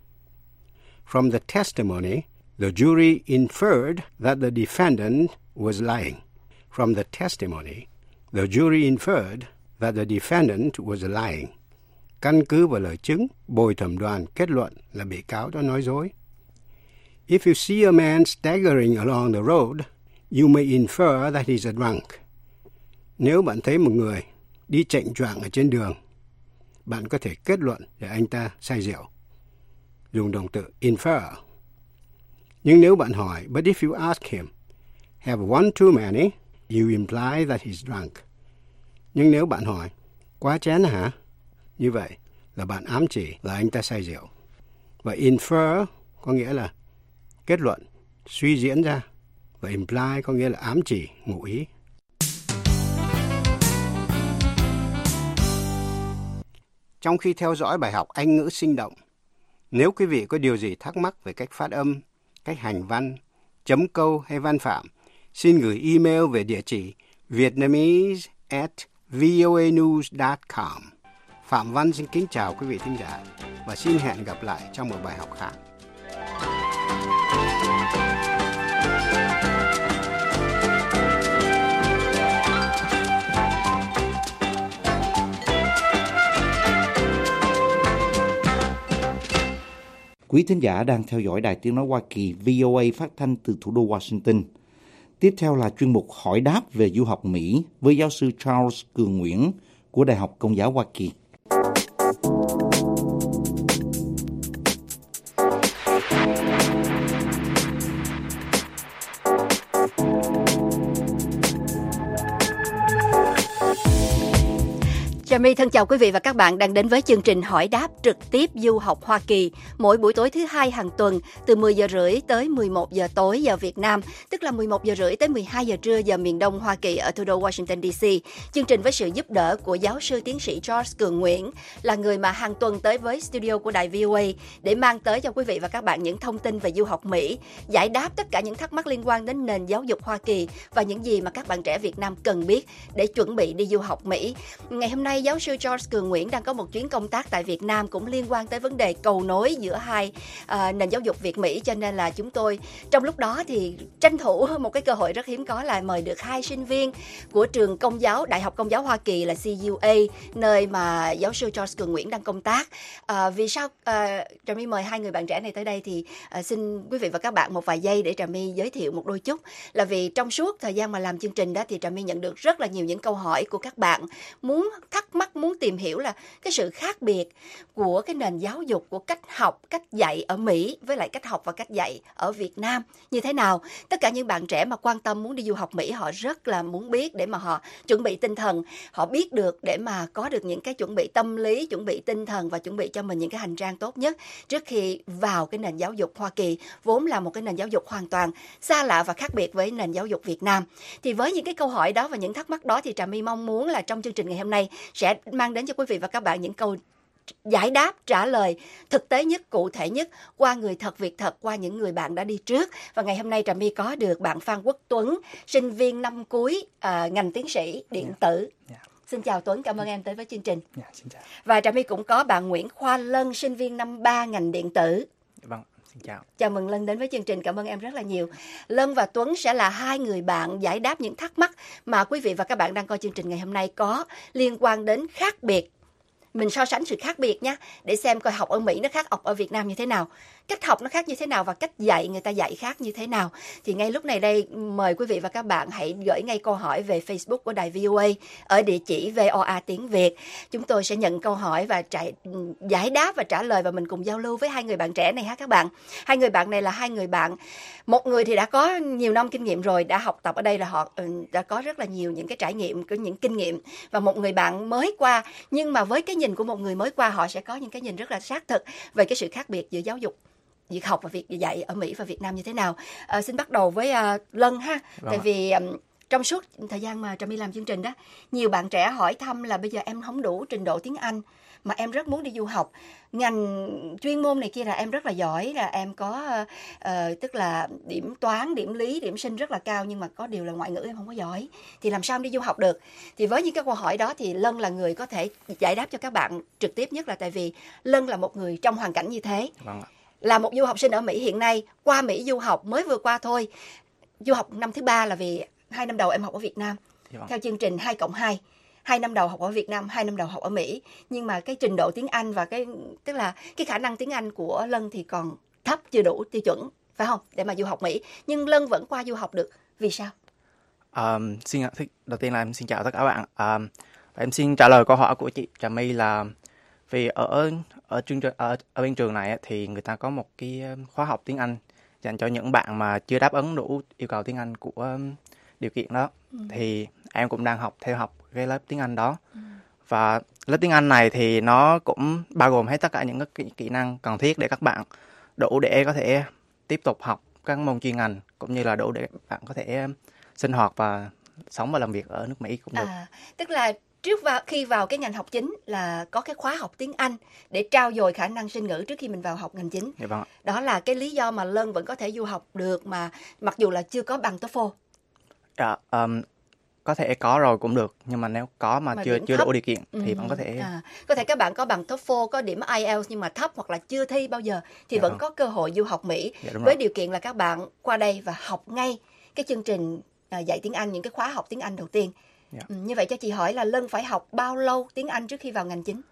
From the testimony, the jury inferred that the defendant was lying. From the testimony, the jury inferred that the defendant was lying. Căn cứ vào lời chứng, bồi thẩm đoàn kết luận là bị cáo đã nói dối. If you see a man staggering along the road, you may infer that he's a drunk. Nếu bạn thấy một người đi chệnh choạng ở trên đường, bạn có thể kết luận là anh ta say rượu. Dùng động từ infer. Nhưng nếu bạn hỏi, but if you ask him, have one too many, you imply that he's drunk. Nhưng nếu bạn hỏi, quá chén hả? Như vậy là bạn ám chỉ là anh ta say rượu. Và infer có nghĩa là kết luận, suy diễn ra. Và imply có nghĩa là ám chỉ, ngụ ý. Trong khi theo dõi bài học Anh ngữ sinh động, nếu quý vị có điều gì thắc mắc về cách phát âm, cách hành văn, chấm câu hay văn phạm, xin gửi email về địa chỉ vietnamese@voanews.com. Phạm Văn xin kính chào quý vị thính giả và xin hẹn gặp lại trong một bài học khác. Quý thính giả đang theo dõi Đài Tiếng Nói Hoa Kỳ VOA phát thanh từ thủ đô Washington. Tiếp theo là chuyên mục hỏi đáp về du học Mỹ với giáo sư Charles Cường Nguyễn của Đại học Công giáo Hoa Kỳ. Trà My thân chào quý vị và các bạn đang đến với chương trình hỏi đáp trực tiếp du học Hoa Kỳ mỗi buổi tối thứ hai hàng tuần từ 10 giờ rưỡi tới 11 giờ tối giờ Việt Nam, tức là 11 giờ rưỡi tới 12 giờ trưa giờ miền Đông Hoa Kỳ ở thủ đô Washington DC. Chương trình với sự giúp đỡ của giáo sư tiến sĩ Charles Cường Nguyễn là người mà hàng tuần tới với studio của đài VOA để mang tới cho quý vị và các bạn những thông tin về du học Mỹ, giải đáp tất cả những thắc mắc liên quan đến nền giáo dục Hoa Kỳ và những gì mà các bạn trẻ Việt Nam cần biết để chuẩn bị đi du học Mỹ. Ngày hôm nay giáo sư Charles Cường Nguyễn đang có một chuyến công tác tại Việt Nam cũng liên quan tới vấn đề cầu nối giữa hai nền giáo dục Việt Mỹ, cho nên là chúng tôi trong lúc đó thì tranh thủ một cái cơ hội rất hiếm có là mời được hai sinh viên của trường Công giáo Đại học Công giáo Hoa Kỳ là CUA, nơi mà giáo sư Charles Cường Nguyễn đang công tác. Vì sao Trà My mời hai người bạn trẻ này tới đây thì xin quý vị và các bạn một vài giây để Trà My giới thiệu một đôi chút, là vì trong suốt thời gian mà làm chương trình đó thì Trà My nhận được rất là nhiều những câu hỏi của các bạn muốn thắc mắc, muốn tìm hiểu là cái sự khác biệt của cái nền giáo dục, của cách học, cách dạy ở Mỹ với lại cách học và cách dạy ở Việt Nam như thế nào. Tất cả những bạn trẻ mà quan tâm muốn đi du học Mỹ họ rất là muốn biết để mà họ chuẩn bị tinh thần, họ biết được để mà có được những cái chuẩn bị tâm lý, chuẩn bị tinh thần và chuẩn bị cho mình những cái hành trang tốt nhất trước khi vào cái nền giáo dục Hoa Kỳ, vốn là một cái nền giáo dục hoàn toàn xa lạ và khác biệt với nền giáo dục Việt Nam. Thì với những cái câu hỏi đó và những thắc mắc đó thì Trà My mong muốn là trong chương trình ngày hôm nay sẽ sẽ mang đến cho quý vị và các bạn những câu giải đáp, trả lời thực tế nhất, cụ thể nhất qua người thật, việc thật, qua những người bạn đã đi trước. Và ngày hôm nay Trà My có được bạn Phan Quốc Tuấn, sinh viên năm cuối ngành tiến sĩ điện tử. Xin chào Tuấn, cảm ơn em tới với chương trình. Xin chào. Và Trà My cũng có bạn Nguyễn Khoa Lân, sinh viên năm 3 ngành điện tử. Vâng, xin chào. Chào mừng Lân đến với chương trình, cảm ơn em rất là nhiều. Lân và Tuấn sẽ là hai người bạn giải đáp những thắc mắc mà quý vị và các bạn đang coi chương trình ngày hôm nay có liên quan đến khác biệt. Mình so sánh sự khác biệt nhé, để xem coi học ở Mỹ nó khác học ở Việt Nam như thế nào, cách học nó khác như thế nào và cách dạy người ta dạy khác như thế nào. Thì ngay lúc này đây, mời quý vị và các bạn hãy gửi ngay câu hỏi về Facebook của đài VOA ở địa chỉ VOA tiếng Việt. Chúng tôi sẽ nhận câu hỏi và giải đáp và trả lời, và mình cùng giao lưu với hai người bạn trẻ này ha các bạn. Hai người bạn này là hai người bạn, một người thì đã có nhiều năm kinh nghiệm rồi, đã học tập ở đây là họ đã có rất là nhiều những cái trải nghiệm, có những kinh nghiệm, và một người bạn mới qua, nhưng mà với cái nhìn của một người mới qua, họ sẽ có những cái nhìn rất là xác thực về cái sự khác biệt giữa giáo dục, việc học và việc dạy ở Mỹ và Việt Nam như thế nào. Xin bắt đầu với Lân ha. Vâng. Tại vì trong suốt thời gian mà Trà My làm chương trình đó, nhiều bạn trẻ hỏi thăm là bây giờ em không đủ trình độ tiếng Anh mà em rất muốn đi du học, ngành chuyên môn này kia là em rất là giỏi, là em có tức là điểm toán, điểm lý, điểm sinh rất là cao, nhưng mà có điều là ngoại ngữ em không có giỏi, thì làm sao em đi du học được? Thì với những cái câu hỏi đó thì Lân là người có thể giải đáp cho các bạn trực tiếp nhất, là tại vì Lân là một người trong hoàn cảnh như thế. Vâng ạ. Là một du học sinh ở Mỹ hiện nay, qua Mỹ du học mới vừa qua thôi, du học năm thứ 3 là vì 2 năm đầu em học ở Việt Nam, theo chương trình 2+2. 2 năm đầu học ở Việt Nam, 2 năm đầu học ở Mỹ. Nhưng mà cái trình độ tiếng Anh và tức là cái khả năng tiếng Anh của Lân thì còn thấp, chưa đủ tiêu chuẩn, phải không? Để mà du học Mỹ. Nhưng Lân vẫn qua du học được. Vì sao? Đầu tiên là em xin chào tất cả các bạn. Em xin trả lời câu hỏi của chị Trà My là vì ở bên trường này thì người ta có một cái khóa học tiếng Anh dành cho những bạn mà chưa đáp ứng đủ yêu cầu tiếng Anh của điều kiện đó. Thì em cũng đang theo học cái lớp tiếng Anh đó. Và lớp tiếng Anh này thì nó cũng bao gồm hết tất cả những cái kỹ năng cần thiết để các bạn đủ để có thể tiếp tục học các môn chuyên ngành, cũng như là đủ để bạn có thể sinh hoạt và sống và làm việc ở nước Mỹ cũng được. Tức là khi vào cái ngành học chính là có cái khóa học tiếng Anh để trau dồi khả năng sinh ngữ trước khi mình vào học ngành chính. Dạ vâng. Đó là cái lý do mà Lân vẫn có thể du học được, mà mặc dù là chưa có bằng TOEFL. Có thể có rồi cũng được, nhưng mà nếu có mà chưa đủ điều kiện thì vẫn có thể. Có thể các bạn có bằng TOEFL, có điểm IELTS nhưng mà thấp, hoặc là chưa thi bao giờ, thì vẫn có cơ hội du học Mỹ, với điều kiện là các bạn qua đây và học ngay cái chương trình dạy tiếng Anh, những cái khóa học tiếng Anh đầu tiên. Như vậy cho chị hỏi là Lân phải học bao lâu tiếng Anh trước khi vào ngành chính?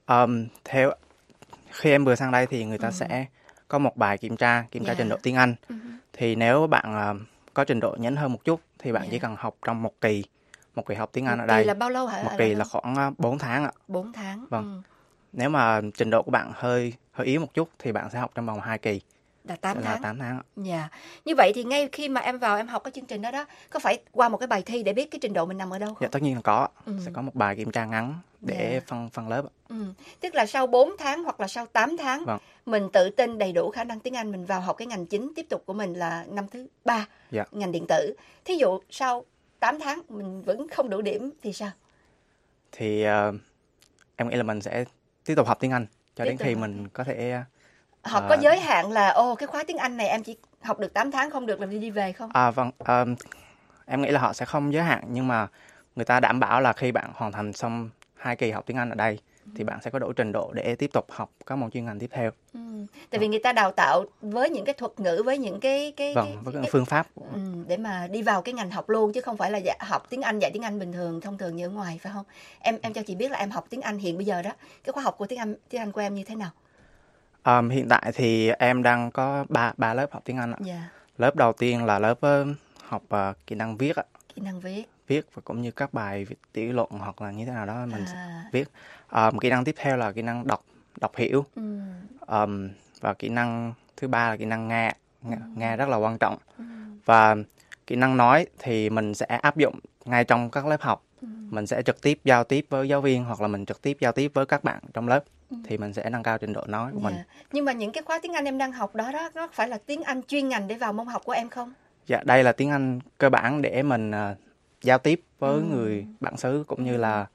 Khi em vừa sang đây thì người ta sẽ có một bài kiểm tra trình độ tiếng Anh. Thì nếu bạn có trình độ nhỉnh hơn một chút thì bạn chỉ cần học trong một kỳ học tiếng Anh ở đây. Một kỳ là bao lâu hả? Một kỳ là khoảng 4 tháng ạ. 4 tháng. Vâng. Nếu mà trình độ của bạn hơi yếu một chút thì bạn sẽ học trong vòng 2 kỳ. Là 8 tháng. 8 tháng ạ. Dạ. Như vậy thì ngay khi mà em vào em học cái chương trình đó, có phải qua một cái bài thi để biết cái trình độ mình nằm ở đâu không? Dạ tất nhiên là có. Sẽ có một bài kiểm tra ngắn để phân lớp. Tức là sau 4 tháng hoặc là sau 8 tháng, mình tự tin đầy đủ khả năng tiếng Anh, mình vào học cái ngành chính tiếp tục của mình là năm thứ 3, ngành điện tử. Thí dụ sau 8 tháng mình vẫn không đủ điểm thì sao? Thì em nghĩ là mình sẽ tiếp tục học tiếng Anh cho đến khi mình có thể... Họ có giới hạn là cái khóa tiếng Anh này em chỉ học được 8 tháng, không được là đi về không? Vâng, em nghĩ là họ sẽ không giới hạn, nhưng mà người ta đảm bảo là khi bạn hoàn thành xong 2 kỳ học tiếng Anh ở đây thì bạn sẽ có đủ trình độ để tiếp tục học các môn chuyên ngành tiếp theo. Tại vì người ta đào tạo với những cái thuật ngữ, với những cái phương pháp để mà đi vào cái ngành học luôn, chứ không phải là học tiếng Anh, dạy tiếng Anh bình thường thông thường như ở ngoài, phải không? Em cho chị biết là em học tiếng Anh hiện bây giờ đó, cái khóa học của tiếng Anh của em như thế nào? Hiện tại thì em đang có 3 lớp học tiếng Anh ạ. Lớp đầu tiên là lớp học kỹ năng viết ạ. Kỹ năng viết và cũng như các bài tiểu luận hoặc là như thế nào đó mình sẽ viết. Kỹ năng tiếp theo là kỹ năng đọc hiểu. Và kỹ năng thứ 3 là kỹ năng nghe rất là quan trọng. Và kỹ năng nói thì mình sẽ áp dụng ngay trong các lớp học. Mình sẽ trực tiếp giao tiếp với giáo viên hoặc là mình trực tiếp giao tiếp với các bạn trong lớp, thì mình sẽ nâng cao trình độ nói của mình. Nhưng mà những cái khóa tiếng Anh em đang học đó nó phải là tiếng Anh chuyên ngành để vào môn học của em không? Dạ, đây là tiếng Anh cơ bản để mình giao tiếp với người bản xứ, cũng như là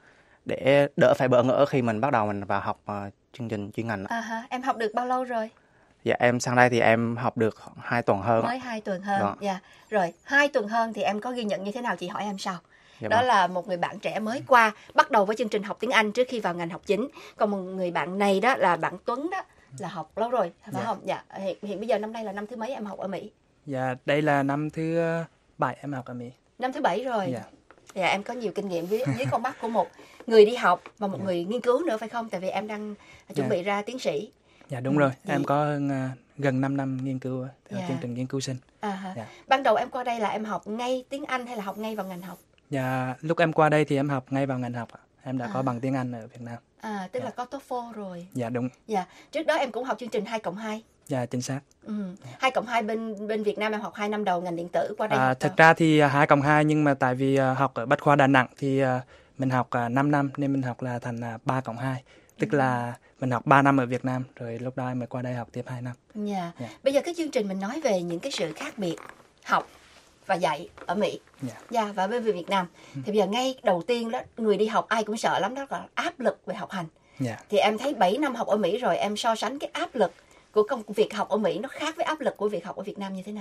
để đỡ phải bỡ ngỡ khi mình bắt đầu mình vào học chương trình chuyên ngành. Em học được bao lâu rồi? Dạ em sang đây thì em học được 2 tuần hơn. Mới 2 tuần hơn. Vâng. Dạ. Rồi 2 tuần hơn thì em có ghi nhận như thế nào, chị hỏi em sau. Dạ Đó vâng. là một người bạn trẻ mới qua, bắt đầu với chương trình học tiếng Anh trước khi vào ngành học chính. Còn một người bạn này đó là bạn Tuấn đó, là học lâu rồi, phải không? Dạ. Hiện bây giờ năm nay là năm thứ mấy em học ở Mỹ? Dạ, đây là năm thứ 7 em học ở Mỹ. Năm thứ 7 rồi. Dạ. Dạ, em có nhiều kinh nghiệm dưới con mắt của một người đi học và một người nghiên cứu nữa phải không? Tại vì em đang chuẩn bị ra tiến sĩ. Dạ đúng rồi, em có gần 5 năm nghiên cứu theo chương trình nghiên cứu sinh. Dạ. Ban đầu em qua đây là em học ngay tiếng Anh hay là học ngay vào ngành học? Dạ, lúc em qua đây thì em học ngay vào ngành học. Em đã có bằng tiếng Anh ở Việt Nam. Tức là có TOEFL rồi. Dạ đúng. Dạ, trước đó em cũng học chương trình 2+2. Dạ chính xác. 2+2 bên Việt Nam em học 2 năm đầu ngành điện tử, qua đây. Thực ra thì 2+2 nhưng mà tại vì học ở Bách khoa Đà Nẵng thì mình học 5 năm nên mình học là thành 3+2. Tức là mình học 3 năm ở Việt Nam rồi lúc đó em mới qua đây học tiếp 2 năm. Dạ. Bây giờ cái chương trình mình nói về những cái sự khác biệt học và dạy ở Mỹ và bên Việt Nam. Thì bây giờ ngay đầu tiên đó, người đi học ai cũng sợ lắm, đó là áp lực về học hành. Thì em thấy 7 năm học ở Mỹ rồi, em so sánh cái áp lực của công việc học ở Mỹ nó khác với áp lực của việc học ở Việt Nam như thế nào?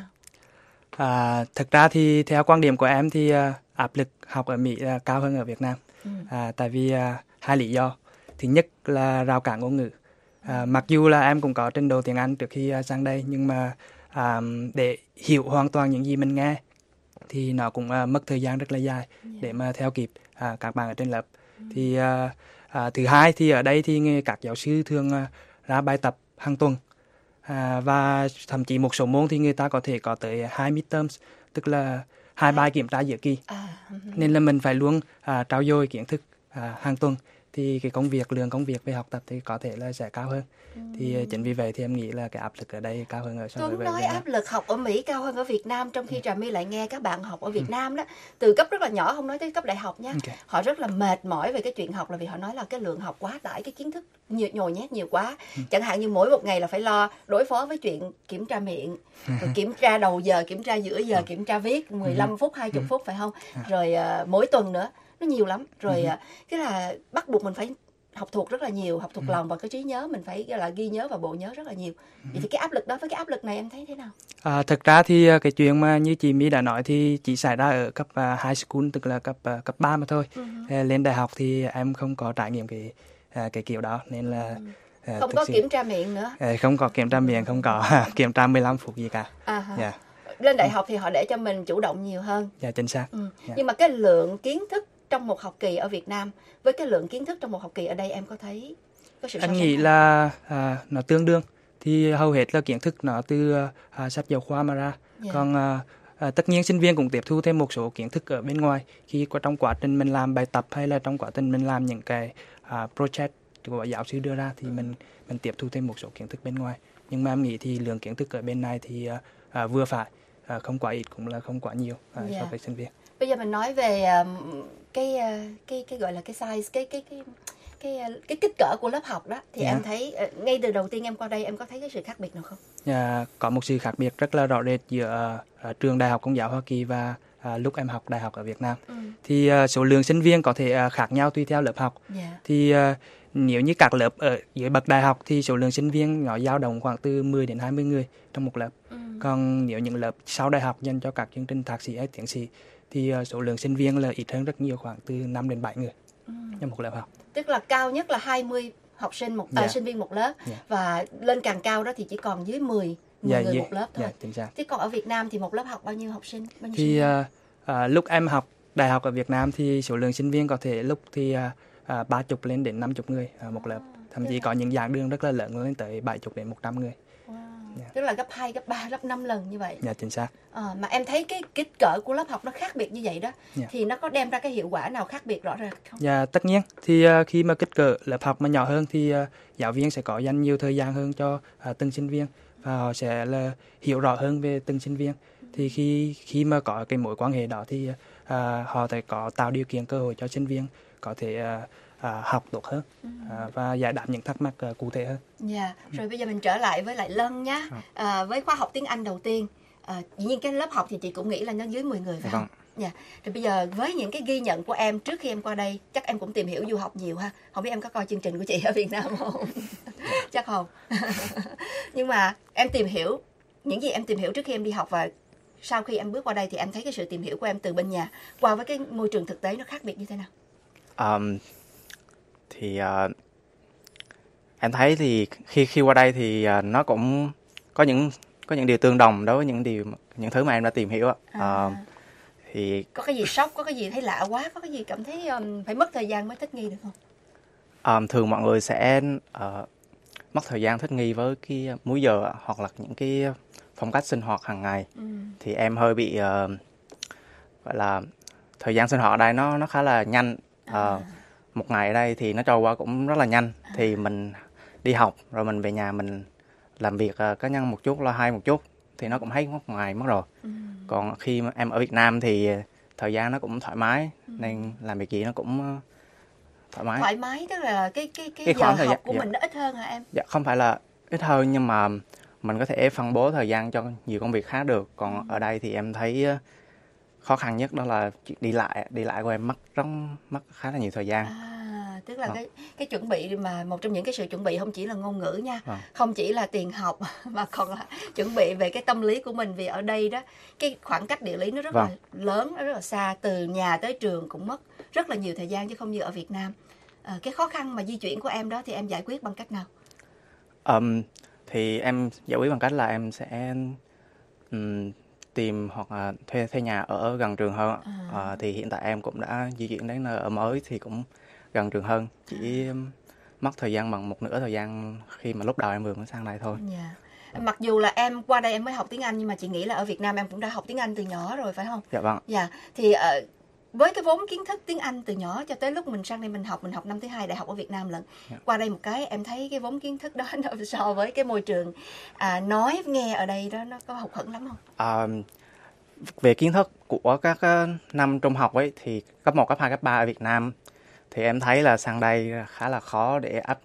Thực ra thì theo quan điểm của em thì áp lực học ở Mỹ cao hơn ở Việt Nam. Tại vì hai lý do. Thứ nhất là rào cản ngôn ngữ. Mặc dù là em cũng có trình độ tiếng Anh trước khi sang đây, nhưng mà để hiểu hoàn toàn những gì mình nghe thì nó cũng mất thời gian rất là dài để mà theo kịp các bạn ở trên lớp. Thì thứ hai thì ở đây thì các giáo sư thường ra bài tập hàng tuần, và thậm chí một số môn thì người ta có thể có tới 2 midterms, tức là 2 bài kiểm tra giữa kỳ. Nên là mình phải luôn trau dồi kiến thức hàng tuần, thì cái lượng công việc về học tập thì có thể là sẽ cao hơn. Thì chính vì vậy thì em nghĩ là cái áp lực ở đây cao hơn ở Tuấn nói áp lực học ở Mỹ cao hơn ở Việt Nam, trong khi Trà My lại nghe các bạn học ở Việt Nam đó, từ cấp rất là nhỏ, không nói tới cấp đại học nha, họ rất là mệt mỏi về cái chuyện học, là vì họ nói là cái lượng học quá tải, cái kiến thức nhồi nhét nhiều quá. Chẳng hạn như mỗi một ngày là phải lo đối phó với chuyện kiểm tra miệng, rồi kiểm tra đầu giờ, kiểm tra giữa giờ, kiểm tra viết 15 phút, 20 phút phải không? Rồi mỗi tuần nữa, nó nhiều lắm. Rồi cái là bắt buộc mình phải học thuộc rất là nhiều, học thuộc lòng, và cái trí nhớ mình phải là ghi nhớ và bộ nhớ rất là nhiều. Vậy thì cái áp lực đó với cái áp lực này em thấy thế nào? Thực ra thì cái chuyện mà như chị My đã nói thì chỉ xảy ra ở cấp high school, tức là cấp 3 mà thôi. Lên đại học thì em không có trải nghiệm cái kiểu đó, nên là không có kiểm tra miệng nữa. Không có kiểm tra miệng, không có kiểm tra 15 phút gì cả. Lên đại học thì họ để cho mình chủ động nhiều hơn. Dạ chính xác. Nhưng mà cái lượng kiến thức trong một học kỳ ở Việt Nam với cái lượng kiến thức trong một học kỳ ở đây, em có thấy có sự so sánh? Anh nghĩ là nó tương đương. Thì hầu hết là kiến thức nó từ sách giáo khoa mà ra. Còn tất nhiên sinh viên cũng tiếp thu thêm một số kiến thức ở bên ngoài khi trong quá trình mình làm bài tập hay là trong quá trình mình làm những cái project của giáo sư đưa ra, thì mình tiếp thu thêm một số kiến thức bên ngoài. Nhưng mà em nghĩ thì lượng kiến thức ở bên này thì vừa phải, không quá ít cũng là không quá nhiều so với sinh viên. Bây giờ mình nói về cái gọi là cái size, cái kích cỡ của lớp học đó, thì em thấy ngay từ đầu tiên em qua đây em có thấy cái sự khác biệt nào không? Có một sự khác biệt rất là rõ rệt giữa trường Đại học Công giáo Hoa Kỳ và lúc em học đại học ở Việt Nam. Thì số lượng sinh viên có thể khác nhau tùy theo lớp học. Thì nếu như các lớp ở dưới bậc đại học thì số lượng sinh viên nó dao động khoảng từ 10 đến 20 người trong một lớp. Còn nếu những lớp sau đại học dành cho các chương trình thạc sĩ hay tiến sĩ thì số lượng sinh viên là ít hơn rất nhiều, khoảng từ 5 đến 7 người trong một lớp học. Tức là cao nhất là 20 học sinh sinh viên một lớp, và lên càng cao đó thì chỉ còn dưới 10 người một lớp thôi. Thế còn ở Việt Nam thì một lớp học bao nhiêu học sinh? Thì lúc em học đại học ở Việt Nam thì số lượng sinh viên có thể lúc thì 30 lên đến 50 người một lớp. Thậm chí có những giảng đường rất là lớn lên tới 70 đến 100 người. Tức là gấp 2, gấp 3, gấp 5 lần như vậy. Dạ chính xác. Mà em thấy cái kích cỡ của lớp học nó khác biệt như vậy đó, thì nó có đem ra cái hiệu quả nào khác biệt rõ ràng không? Dạ tất nhiên. Thì khi mà kích cỡ lớp học mà nhỏ hơn thì giáo viên sẽ có dành nhiều thời gian hơn cho từng sinh viên, và họ sẽ là hiểu rõ hơn về từng sinh viên. Thì khi mà có cái mối quan hệ đó thì họ phải có tạo điều kiện cơ hội cho sinh viên có thể học tốt hơn và giải đáp những thắc mắc cụ thể hơn. Rồi bây giờ mình trở lại với lại Lân nhá. Với khóa học tiếng Anh đầu tiên, dĩ nhiên cái lớp học thì chị cũng nghĩ là nó dưới 10 người phải không? Dạ. Thì bây giờ với những cái ghi nhận của em trước khi em qua đây, chắc em cũng tìm hiểu du học nhiều ha. Không biết em có coi chương trình của chị ở Việt Nam không? Chắc không. Nhưng mà em tìm hiểu những gì em tìm hiểu trước khi em đi học, và sau khi em bước qua đây thì em thấy cái sự tìm hiểu của em từ bên nhà qua với cái môi trường thực tế nó khác biệt như thế nào? Em thấy thì khi qua đây thì nó cũng có những điều tương đồng đối với những thứ mà em đã tìm hiểu ạ. Thì có cái gì sốc, có cái gì thấy lạ quá, có cái gì cảm thấy phải mất thời gian mới thích nghi được không? Thường mọi người sẽ mất thời gian thích nghi với cái múi giờ hoặc là những cái phong cách sinh hoạt hàng ngày. Thì em hơi bị gọi là thời gian sinh hoạt ở đây nó khá là nhanh. Một ngày ở đây thì nó trôi qua cũng rất là nhanh. Thì mình đi học rồi mình về nhà mình làm việc cá nhân một chút, lo hay một chút thì nó cũng thấy một ngày mất rồi. Còn khi mà em ở Việt Nam thì thời gian nó cũng thoải mái, nên làm việc gì nó cũng thoải mái. Thoải mái tức là cái giờ học của mình nó ít hơn hả em? Dạ, không phải là ít hơn, nhưng mà mình có thể phân bố thời gian cho nhiều công việc khác được. Còn ở đây thì em thấy khó khăn nhất đó là chuyện đi lại của em mất khá là nhiều thời gian. Tức là cái chuẩn bị, mà một trong những cái sự chuẩn bị không chỉ là ngôn ngữ nha, không chỉ là tiền học mà còn là chuẩn bị về cái tâm lý của mình, vì ở đây đó cái khoảng cách địa lý nó rất là lớn, nó rất là xa, từ nhà tới trường cũng mất rất là nhiều thời gian chứ không như ở Việt Nam. Cái khó khăn mà di chuyển của em đó thì em giải quyết bằng cách nào? Thì em giải quyết bằng cách là em sẽ tìm hoặc là thuê nhà ở gần trường hơn. Thì hiện tại em cũng đã di chuyển đến nơi ở mới thì cũng gần trường hơn, chỉ mất thời gian bằng một nửa thời gian khi mà lúc đầu em vừa mới sang đây thôi. Mặc dù là em qua đây em mới học tiếng Anh, nhưng mà chị nghĩ là ở Việt Nam em cũng đã học tiếng Anh từ nhỏ rồi phải không? Dạ vâng. Dạ, thì với cái vốn kiến thức tiếng Anh từ nhỏ cho tới lúc mình sang đây mình học năm thứ hai đại học ở Việt Nam lận. Qua đây một cái em thấy cái vốn kiến thức đó nó so với cái môi trường nói nghe ở đây đó nó có hụt hẫng lắm không? Về kiến thức của các năm trung học ấy thì cấp 1, cấp 2, cấp 3 ở Việt Nam thì em thấy là sang đây khá là khó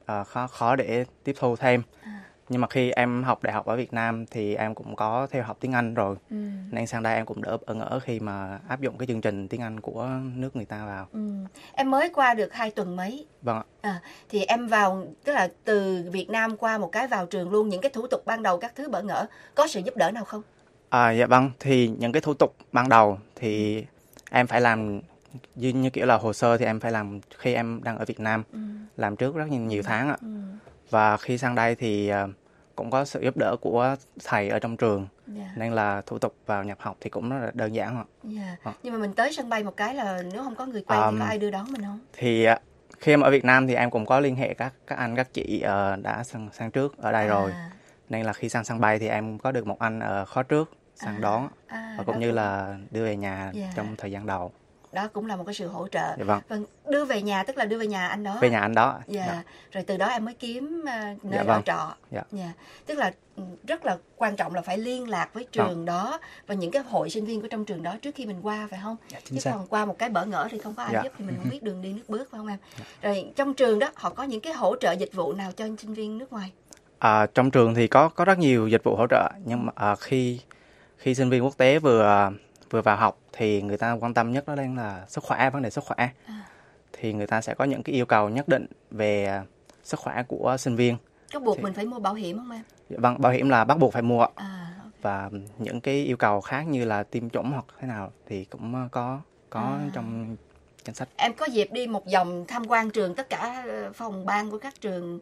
để tiếp thu thêm. Nhưng mà khi em học đại học ở Việt Nam thì em cũng có theo học tiếng Anh rồi. Nên sang đây em cũng đỡ bỡ ngỡ khi mà áp dụng cái chương trình tiếng Anh của nước người ta vào. Em mới qua được 2 tuần mấy. Vâng ạ. Thì em vào, tức là từ Việt Nam qua một cái vào trường luôn, những cái thủ tục ban đầu các thứ bỡ ngỡ, có sự giúp đỡ nào không? Dạ vâng, thì những cái thủ tục ban đầu thì em phải làm như kiểu là hồ sơ thì em phải làm khi em đang ở Việt Nam, làm trước rất nhiều tháng ạ. Và khi sang đây thì cũng có sự giúp đỡ của thầy ở trong trường, nên là thủ tục vào nhập học thì cũng rất là đơn giản ạ. Nhưng mà mình tới sân bay một cái là nếu không có người quen thì có ai đưa đón mình không? Thì khi em ở Việt Nam thì em cũng có liên hệ các anh các chị đã sang trước ở đây rồi, nên là khi sang sân bay thì em có được một anh ở khóa trước sang đón và cũng như là đưa về nhà trong thời gian đầu. Đó cũng là một cái sự hỗ trợ. Vâng. Đưa về nhà tức là đưa về nhà anh đó. Về nhà anh đó. Rồi từ đó em mới kiếm nơi ở trọ. Tức là rất là quan trọng là phải liên lạc với trường đó và những cái hội sinh viên của trong trường đó trước khi mình qua, phải không? Chứ còn qua một cái bỡ ngỡ thì không có ai giúp thì mình không biết đường đi nước bước, phải không em? Rồi trong trường đó họ có những cái hỗ trợ dịch vụ nào cho sinh viên nước ngoài? Trong trường thì có rất nhiều dịch vụ hỗ trợ, nhưng mà khi sinh viên quốc tế vừa vào học thì người ta quan tâm nhất đó là vấn đề sức khỏe. Thì người ta sẽ có những cái yêu cầu nhất định về sức khỏe của sinh viên. Có buộc mình phải mua bảo hiểm không em? Vâng, bảo hiểm là bắt buộc phải mua. Và những cái yêu cầu khác như là tiêm chủng hoặc thế nào thì cũng có trong danh sách. Em có dịp đi một vòng tham quan trường, tất cả phòng ban của các trường,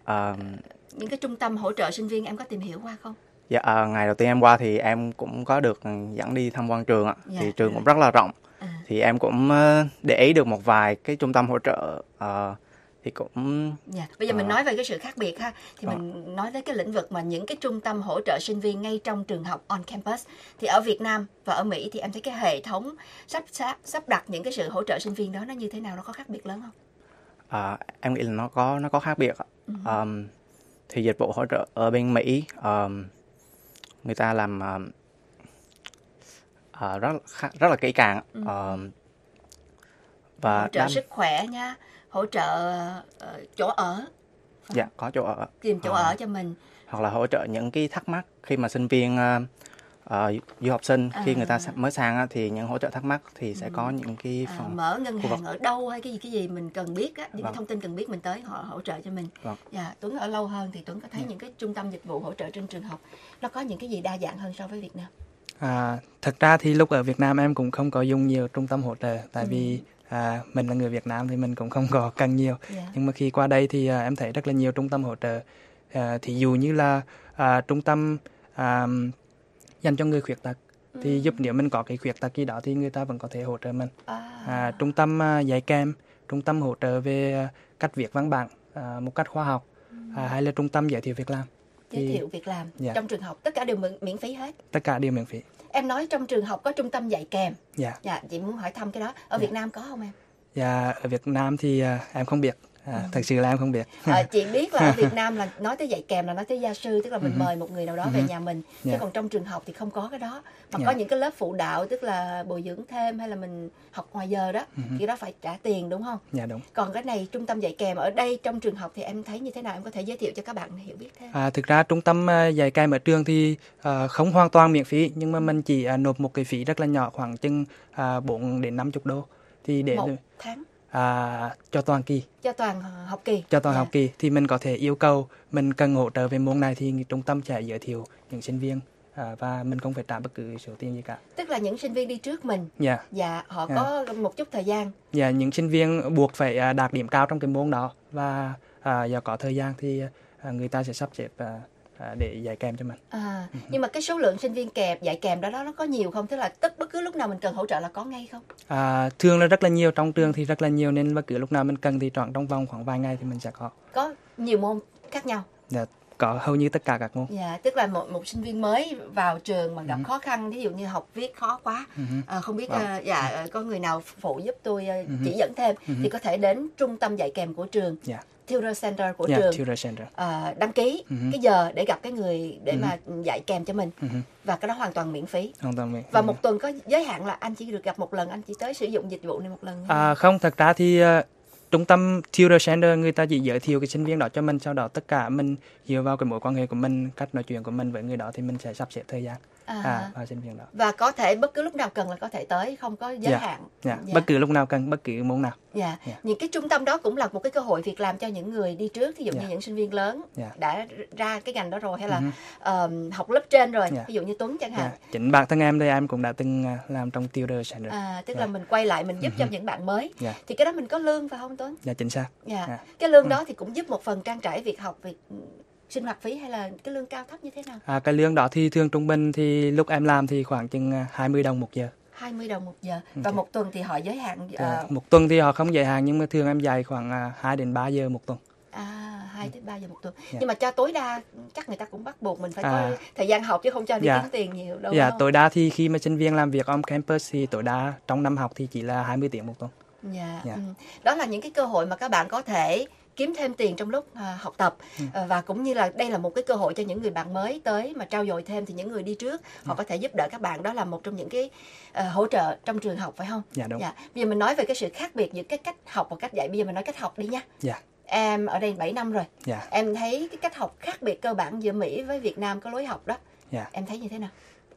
những cái trung tâm hỗ trợ sinh viên em có tìm hiểu qua không? Ngày đầu tiên em qua thì em cũng có được dẫn đi tham quan trường ạ. Thì trường cũng rất là rộng. Thì em cũng để ý được một vài cái trung tâm hỗ trợ thì cũng... Bây giờ mình nói về cái sự khác biệt ha. Thì mình nói tới cái lĩnh vực mà những cái trung tâm hỗ trợ sinh viên ngay trong trường học on campus. Thì ở Việt Nam và ở Mỹ thì em thấy cái hệ thống sắp đặt những cái sự hỗ trợ sinh viên đó nó như thế nào, nó có khác biệt lớn không? Em nghĩ là nó có khác biệt. Thì dịch vụ hỗ trợ ở bên Mỹ người ta làm rất là kỹ càng. Và hỗ trợ sức khỏe nha, hỗ trợ chỗ ở. Có chỗ ở. Tìm chỗ ở cho mình. Hoặc là hỗ trợ những cái thắc mắc khi mà sinh viên du học sinh khi người ta mới sang á, thì những hỗ trợ thắc mắc thì sẽ có những cái phần mở ngân hàng ở đâu hay cái gì mình cần biết á, những cái thông tin cần biết mình tới họ hỗ trợ cho mình. Dạ, Tuấn ở lâu hơn thì Tuấn có thấy những cái trung tâm dịch vụ hỗ trợ trên trường học nó có những cái gì đa dạng hơn so với Việt Nam? Thật ra thì lúc ở Việt Nam em cũng không có dùng nhiều trung tâm hỗ trợ, tại vì mình là người Việt Nam thì mình cũng không có cần nhiều. Nhưng mà khi qua đây thì em thấy rất là nhiều trung tâm hỗ trợ. Thí dụ như là trung tâm dành cho người khuyết tật thì giúp nếu mình có cái khuyết tật gì đó thì người ta vẫn có thể hỗ trợ mình. Trung tâm dạy kèm, trung tâm hỗ trợ về cách viết văn bản một cách khoa học, hay là trung tâm giới thiệu việc làm. Giới thiệu việc làm trong trường học tất cả đều miễn phí hết. Tất cả đều miễn phí. Em nói trong trường học có trung tâm dạy kèm. Dạ, chị muốn hỏi thăm cái đó. Ở Việt Nam có không em? Dạ, ở Việt Nam thì em không biết. Thật sự là em không biết. Chị biết là ở Việt Nam là nói tới dạy kèm là nói tới gia sư, tức là mình mời một người nào đó về nhà mình. Chứ còn trong trường học thì không có cái đó. Mà có những cái lớp phụ đạo, tức là bồi dưỡng thêm hay là mình học ngoài giờ đó, thì đó phải trả tiền đúng không? Dạ đúng. Còn cái này trung tâm dạy kèm ở đây trong trường học thì em thấy như thế nào? Em có thể giới thiệu cho các bạn hiểu biết thêm. Thực ra trung tâm dạy kèm ở trường thì không hoàn toàn miễn phí, nhưng mà mình chỉ nộp một cái phí rất là nhỏ, khoảng chừng 4 đến 50 đô. Thì để một tháng? Cho toàn kỳ. Cho toàn học kỳ. Cho toàn học kỳ thì mình có thể yêu cầu mình cần hỗ trợ về môn này thì trung tâm sẽ giới thiệu những sinh viên và mình không phải trả bất cứ số tiền gì cả. Tức là những sinh viên đi trước mình. Dạ, họ có một chút thời gian. Dạ, những sinh viên buộc phải đạt điểm cao trong cái môn đó và do có thời gian thì người ta sẽ sắp xếp để dạy kèm cho mình. Nhưng mà cái số lượng sinh viên dạy kèm đó nó có nhiều không? Tức là bất cứ lúc nào mình cần hỗ trợ là có ngay không? Thường là rất là nhiều, trong trường thì rất là nhiều, nên bất cứ lúc nào mình cần thì trong vòng khoảng vài ngày thì mình sẽ có. Có nhiều môn khác nhau? Dạ, có hầu như tất cả các môn. Dạ, tức là một sinh viên mới vào trường mà gặp khó khăn, ví dụ như học viết khó quá, không biết có người nào phụ giúp tôi chỉ dẫn thêm, thì có thể đến trung tâm dạy kèm của trường. Tutor Center của trường, đăng ký cái giờ để gặp cái người để mà dạy kèm cho mình, và cái đó hoàn toàn miễn phí. Và một tuần có giới hạn là anh chỉ được gặp một lần, anh chỉ tới sử dụng dịch vụ này một lần. Không, thật ra thì trung tâm Tutor Center người ta chỉ giới thiệu cái sinh viên đó cho mình, sau đó tất cả mình dựa vào cái mối quan hệ của mình, cách nói chuyện của mình với người đó thì mình sẽ sắp xếp thời gian vào sinh viên đó. Và có thể bất cứ lúc nào cần là có thể tới, không có giới hạn. Bất cứ lúc nào cần, bất cứ môn nào. Những cái trung tâm đó cũng là một cái cơ hội việc làm cho những người đi trước, ví dụ như những sinh viên lớn đã ra cái ngành đó rồi, hay là học lớp trên rồi, ví dụ như Tuấn chẳng hạn. Chính bản thân em đây, em cũng đã từng làm trong Tutor Center. Tức là mình quay lại mình giúp cho những bạn mới. Thì cái đó mình có lương phải không Tuấn? Dạ, chính xác. Cái lương đó thì cũng giúp một phần trang trải việc học, việc sinh hoạt phí, hay là cái lương cao thấp như thế nào? Cái lương đó thì thường trung bình thì lúc em làm thì khoảng chừng 20 đồng một giờ. 20 đồng một giờ. Và một tuần thì họ giới hạn? Một tuần thì họ không giới hạn, nhưng mà thường em dạy khoảng 2 đến 3 giờ một tuần. 2 đến 3 giờ một tuần. Nhưng mà cho tối đa chắc người ta cũng bắt buộc mình phải có thời gian học chứ không cho đi kiếm tiền nhiều đâu. Tối đa thì khi mà sinh viên làm việc on campus thì tối đa trong năm học thì chỉ là 20 tiếng một tuần. Đó là những cái cơ hội mà các bạn có thể kiếm thêm tiền trong lúc học tập, và cũng như là đây là một cái cơ hội cho những người bạn mới tới mà trau dồi thêm, thì những người đi trước họ có thể giúp đỡ các bạn. Đó là một trong những cái hỗ trợ trong trường học, phải không? Dạ đúng. Bây giờ mình nói về cái sự khác biệt giữa cái cách học và cách dạy. Bây giờ mình nói cách học đi nha. Em ở đây 7 năm rồi. Em thấy cái cách học khác biệt cơ bản giữa Mỹ với Việt Nam, có lối học đó. Em thấy như thế nào?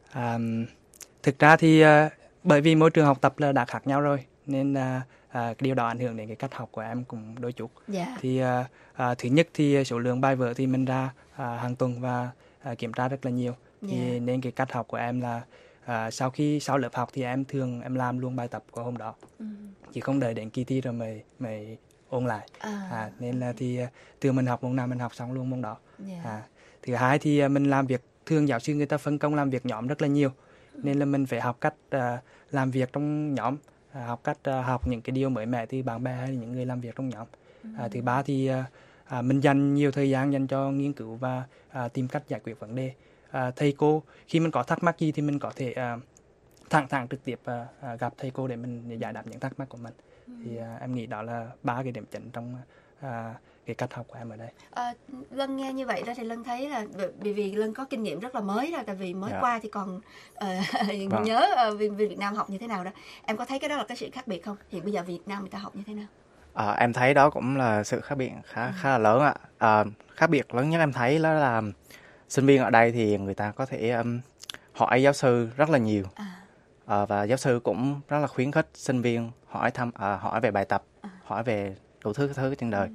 Thực ra thì bởi vì môi trường học tập là đã khác nhau rồi, nên cái điều đó ảnh hưởng đến cái cách học của em cũng đôi chút. Thì thứ nhất thì số lượng bài vở thì mình ra hàng tuần và kiểm tra rất là nhiều. Thì nên cái cách học của em là sau lớp học thì em làm luôn bài tập của hôm đó, chỉ không đợi đến kỳ thi rồi mới ôn lại. Nên là thì từ mình học môn nào mình học xong luôn môn đó. Thứ hai thì mình làm việc, thường giáo sư người ta phân công làm việc nhóm rất là nhiều, nên là mình phải học cách làm việc trong nhóm, học cách học những cái điều mới mẻ từ bạn bè hay những người làm việc trong nhóm. Thứ ba thì mình dành nhiều thời gian dành cho nghiên cứu và tìm cách giải quyết vấn đề. Thầy cô khi mình có thắc mắc gì thì mình có thể thẳng trực tiếp gặp thầy cô để mình giải đáp những thắc mắc của mình. Thì em nghĩ đó là 3 cái điểm chính trong cái cách học của em ở đây. Lân nghe như vậy đó thì Lân thấy là vì Lân có kinh nghiệm rất là mới rồi, tại vì mới qua thì còn nhớ Việt Nam học như thế nào đó. Em có thấy cái đó là cái sự khác biệt không? Hiện bây giờ Việt Nam người ta học như thế nào? Em thấy đó cũng là sự khác biệt khá là lớn ạ. Khác biệt lớn nhất em thấy đó là sinh viên ở đây thì người ta có thể hỏi giáo sư rất là nhiều. Và giáo sư cũng rất là khuyến khích sinh viên hỏi về bài tập, hỏi về đủ thứ trên đời.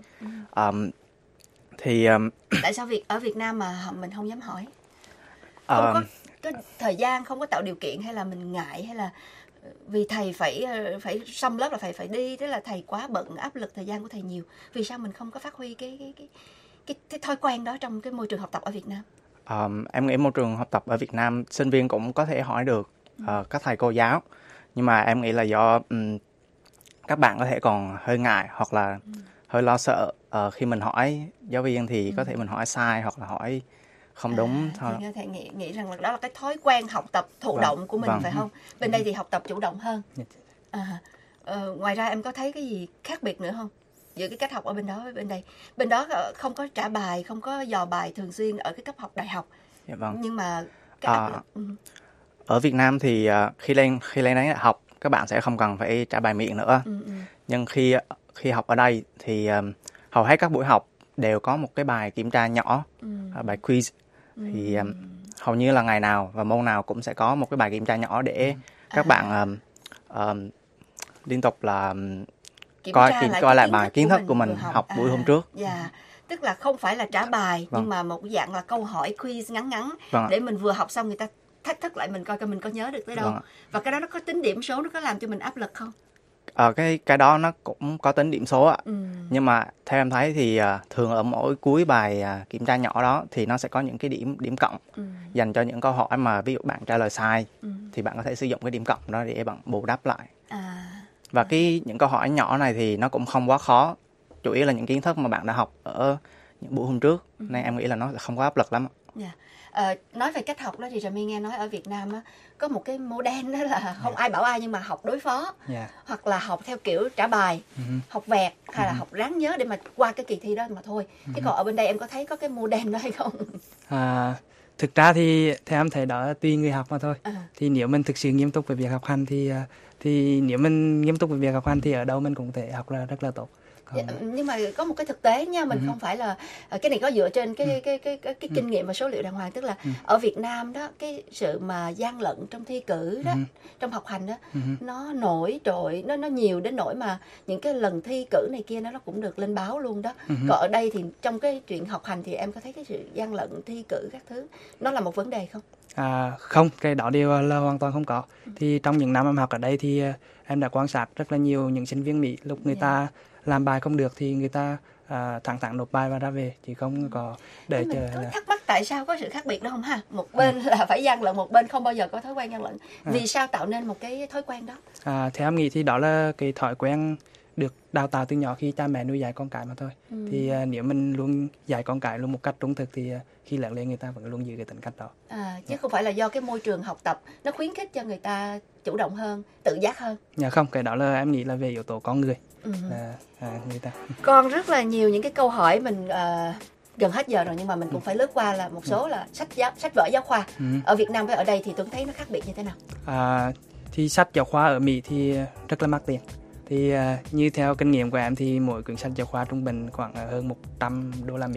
Tại sao ở Việt Nam mà mình không dám hỏi? Không có thời gian, không có tạo điều kiện, hay là mình ngại, hay là vì thầy phải xong lớp là phải đi, tức là thầy quá bận, áp lực thời gian của thầy nhiều. Vì sao mình không có phát huy cái thói quen đó trong cái môi trường học tập ở Việt Nam? Em nghĩ môi trường học tập ở Việt Nam sinh viên cũng có thể hỏi được các thầy cô giáo, nhưng mà em nghĩ là do các bạn có thể còn hơi ngại hoặc là hơi lo sợ khi mình hỏi giáo viên thì có thể mình hỏi sai hoặc là hỏi không đúng thôi. Thì thầy nghĩ rằng đó là cái thói quen học tập thụ động của mình, phải không? Bên đây thì học tập chủ động hơn. Ngoài ra em có thấy cái gì khác biệt nữa không giữa cái cách học ở bên đó với bên đây? Bên đó không có trả bài, không có dò bài thường xuyên ở cái cấp học đại học. Dạ vâng. Nhưng mà cái áp lực... Ở Việt Nam thì khi lên đại học các bạn sẽ không cần phải trả bài miệng nữa. Nhưng khi học ở đây thì hầu hết các buổi học đều có một cái bài kiểm tra nhỏ, bài quiz. Thì hầu như là ngày nào và môn nào cũng sẽ có một cái bài kiểm tra nhỏ để các bạn liên tục là coi lại bài kiến thức của mình học buổi hôm trước. Tức là không phải là trả bài, nhưng mà một dạng là câu hỏi quiz ngắn để mình vừa học xong người ta thách thức lại mình coi mình có nhớ được tới đâu. Và cái đó nó có tính điểm số, nó có làm cho mình áp lực không? Cái đó nó cũng có tính điểm số ạ. Nhưng mà theo em thấy thì thường ở mỗi cuối bài kiểm tra nhỏ đó thì nó sẽ có những cái điểm cộng dành cho những câu hỏi mà ví dụ bạn trả lời sai thì bạn có thể sử dụng cái điểm cộng đó để bạn bù đắp lại. Và những câu hỏi nhỏ này thì nó cũng không quá khó, chủ yếu là những kiến thức mà bạn đã học ở những buổi hôm trước, nên em nghĩ là nó không có áp lực lắm. Nói về cách học đó thì Trà My nghe nói ở Việt Nam á, có một cái mô đen đó là không ai bảo ai, nhưng mà học đối phó, hoặc là học theo kiểu trả bài, học vẹt, hay là học ráng nhớ để mà qua cái kỳ thi đó mà thôi. Chứ còn ở bên đây em có thấy có cái mô đen đó hay không? Thực ra thì theo em thấy đó là tùy người học mà thôi. Thì nếu mình thực sự nghiêm túc về việc học hành thì nếu mình nghiêm túc về việc học hành thì ở đâu mình cũng thể học ra rất là tốt. Nhưng mà có một cái thực tế nha, mình không phải là cái này có dựa trên cái kinh nghiệm và số liệu đàng hoàng, tức là ở Việt Nam đó, cái sự mà gian lận trong thi cử đó, trong học hành đó, nó nổi trội, nó nhiều đến nỗi mà những cái lần thi cử này kia nó cũng được lên báo luôn đó. Còn ở đây thì trong cái chuyện học hành thì em có thấy cái sự gian lận thi cử các thứ nó là một vấn đề không? Không, cái đó đều là hoàn toàn không có. Thì trong những năm em học ở đây thì em đã quan sát rất là nhiều những sinh viên Mỹ, lúc người ta làm bài không được thì người ta thẳng thắn nộp bài và ra về, chứ không có để chờ. Mình thắc mắc tại sao có sự khác biệt đó không ha? Một bên là phải gian lận, một bên không bao giờ có thói quen gian lận. Vì sao tạo nên một cái thói quen đó? Theo em nghĩ thì đó là cái thói quen được đào tạo từ nhỏ khi cha mẹ nuôi dạy con cái mà thôi. Thì nếu mình luôn dạy con cái luôn một cách trung thực thì khi lớn lên người ta vẫn luôn giữ cái tính cách đó. Chứ không phải là do cái môi trường học tập nó khuyến khích cho người ta chủ động hơn, tự giác hơn. Không, cái đó là em nghĩ là về yếu tố con người. Người ta. Còn rất là nhiều những cái câu hỏi mình gần hết giờ rồi, nhưng mà mình cũng phải lướt qua là một số là sách vở giáo khoa. Ở Việt Nam với ở đây thì Tuấn thấy nó khác biệt như thế nào? Thì sách giáo khoa ở Mỹ thì rất là mắc tiền. Thì như theo kinh nghiệm của em thì mỗi quyển sách giáo khoa trung bình khoảng hơn $100.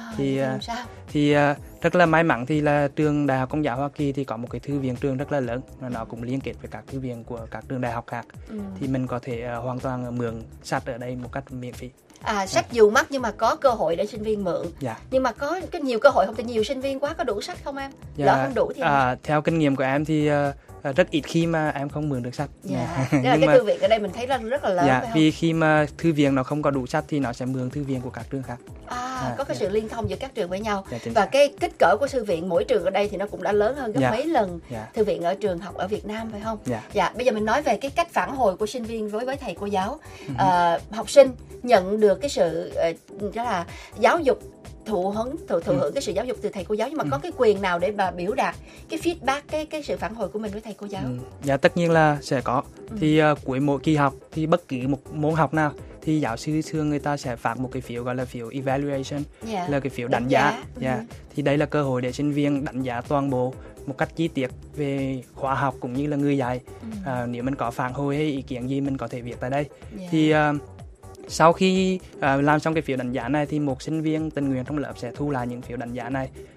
Thì rất là may mắn thì là trường Đại học Công giáo Hoa Kỳ thì có một cái thư viện trường rất là lớn, và nó cũng liên kết với các thư viện của các trường đại học khác. Thì mình có thể hoàn toàn mượn sách ở đây một cách miễn phí. Sách dù mắc nhưng mà có cơ hội để sinh viên mượn. Nhưng mà có cái nhiều cơ hội không, thì nhiều sinh viên quá, có đủ sách không em? Lỡ không đủ thì theo kinh nghiệm của em thì rất ít khi mà em không mượn được sách. Tức là cái thư viện ở đây mình thấy rất là lớn, phải không? Vì khi mà thư viện nó không có đủ sách thì nó sẽ mượn thư viện của các trường khác. Có cái sự liên thông giữa các trường với nhau. Và cái kích cỡ của thư viện mỗi trường ở đây thì nó cũng đã lớn hơn gấp mấy lần thư viện ở trường học ở Việt Nam, phải không? Bây giờ mình nói về cái cách phản hồi của sinh viên với thầy cô giáo. Học sinh nhận được cái sự đó là giáo dục, thụ hưởng cái sự giáo dục từ thầy cô giáo, nhưng mà có cái quyền nào để mà biểu đạt cái feedback, cái sự phản hồi của mình với thầy cô giáo? Tất nhiên là sẽ có. Thì cuối mỗi kỳ học thì bất kỳ một môn học nào thì giáo sư thường người ta sẽ phát một cái phiếu gọi là phiếu evaluation, là cái phiếu đánh giá. Thì đây là cơ hội để sinh viên đánh giá toàn bộ một cách chi tiết về khóa học cũng như là người dạy. Nếu mình có phản hồi hay ý kiến gì mình có thể viết tại đây. Thì sau khi làm xong cái phiếu đánh giá này thì một sinh viên tình nguyện trong lớp sẽ thu lại những phiếu đánh giá này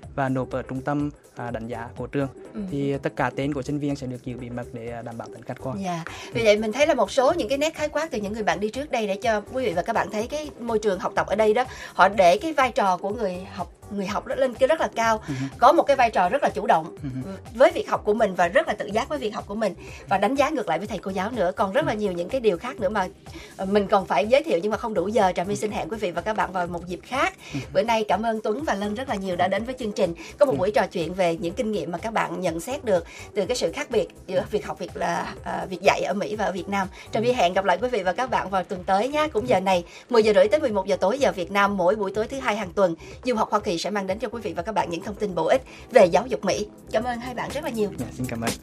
và nộp ở trung tâm đánh giá của trường. Thì tất cả tên của sinh viên sẽ được giữ bí mật để đảm bảo tính khách quan. Vì vậy mình thấy là một số những cái nét khái quát từ những người bạn đi trước đây để cho quý vị và các bạn thấy cái môi trường học tập ở đây đó, họ để cái vai trò của người học lên cái rất là cao, có một cái vai trò rất là chủ động với việc học của mình và rất là tự giác với việc học của mình, và đánh giá ngược lại với thầy cô giáo nữa. Còn rất là nhiều những cái điều khác nữa mà mình còn phải giới thiệu nhưng mà không đủ giờ. Trà My xin hẹn quý vị và các bạn vào một dịp khác. Bữa nay cảm ơn Tuấn và Lân rất là nhiều đã đến với chương trình, có một buổi trò chuyện về những kinh nghiệm mà các bạn nhận xét được từ cái sự khác biệt giữa việc học việc dạy ở Mỹ và ở Việt Nam. Trà My hẹn gặp lại quý vị và các bạn vào tuần tới nhé, cũng giờ này 10 giờ rưỡi tới 11 giờ tối giờ Việt Nam, mỗi buổi tối thứ hai hàng tuần. Du học Hoa Kỳ sẽ mang đến cho quý vị và các bạn những thông tin bổ ích về giáo dục Mỹ. Cảm ơn hai bạn rất là nhiều. Xin cảm ơn.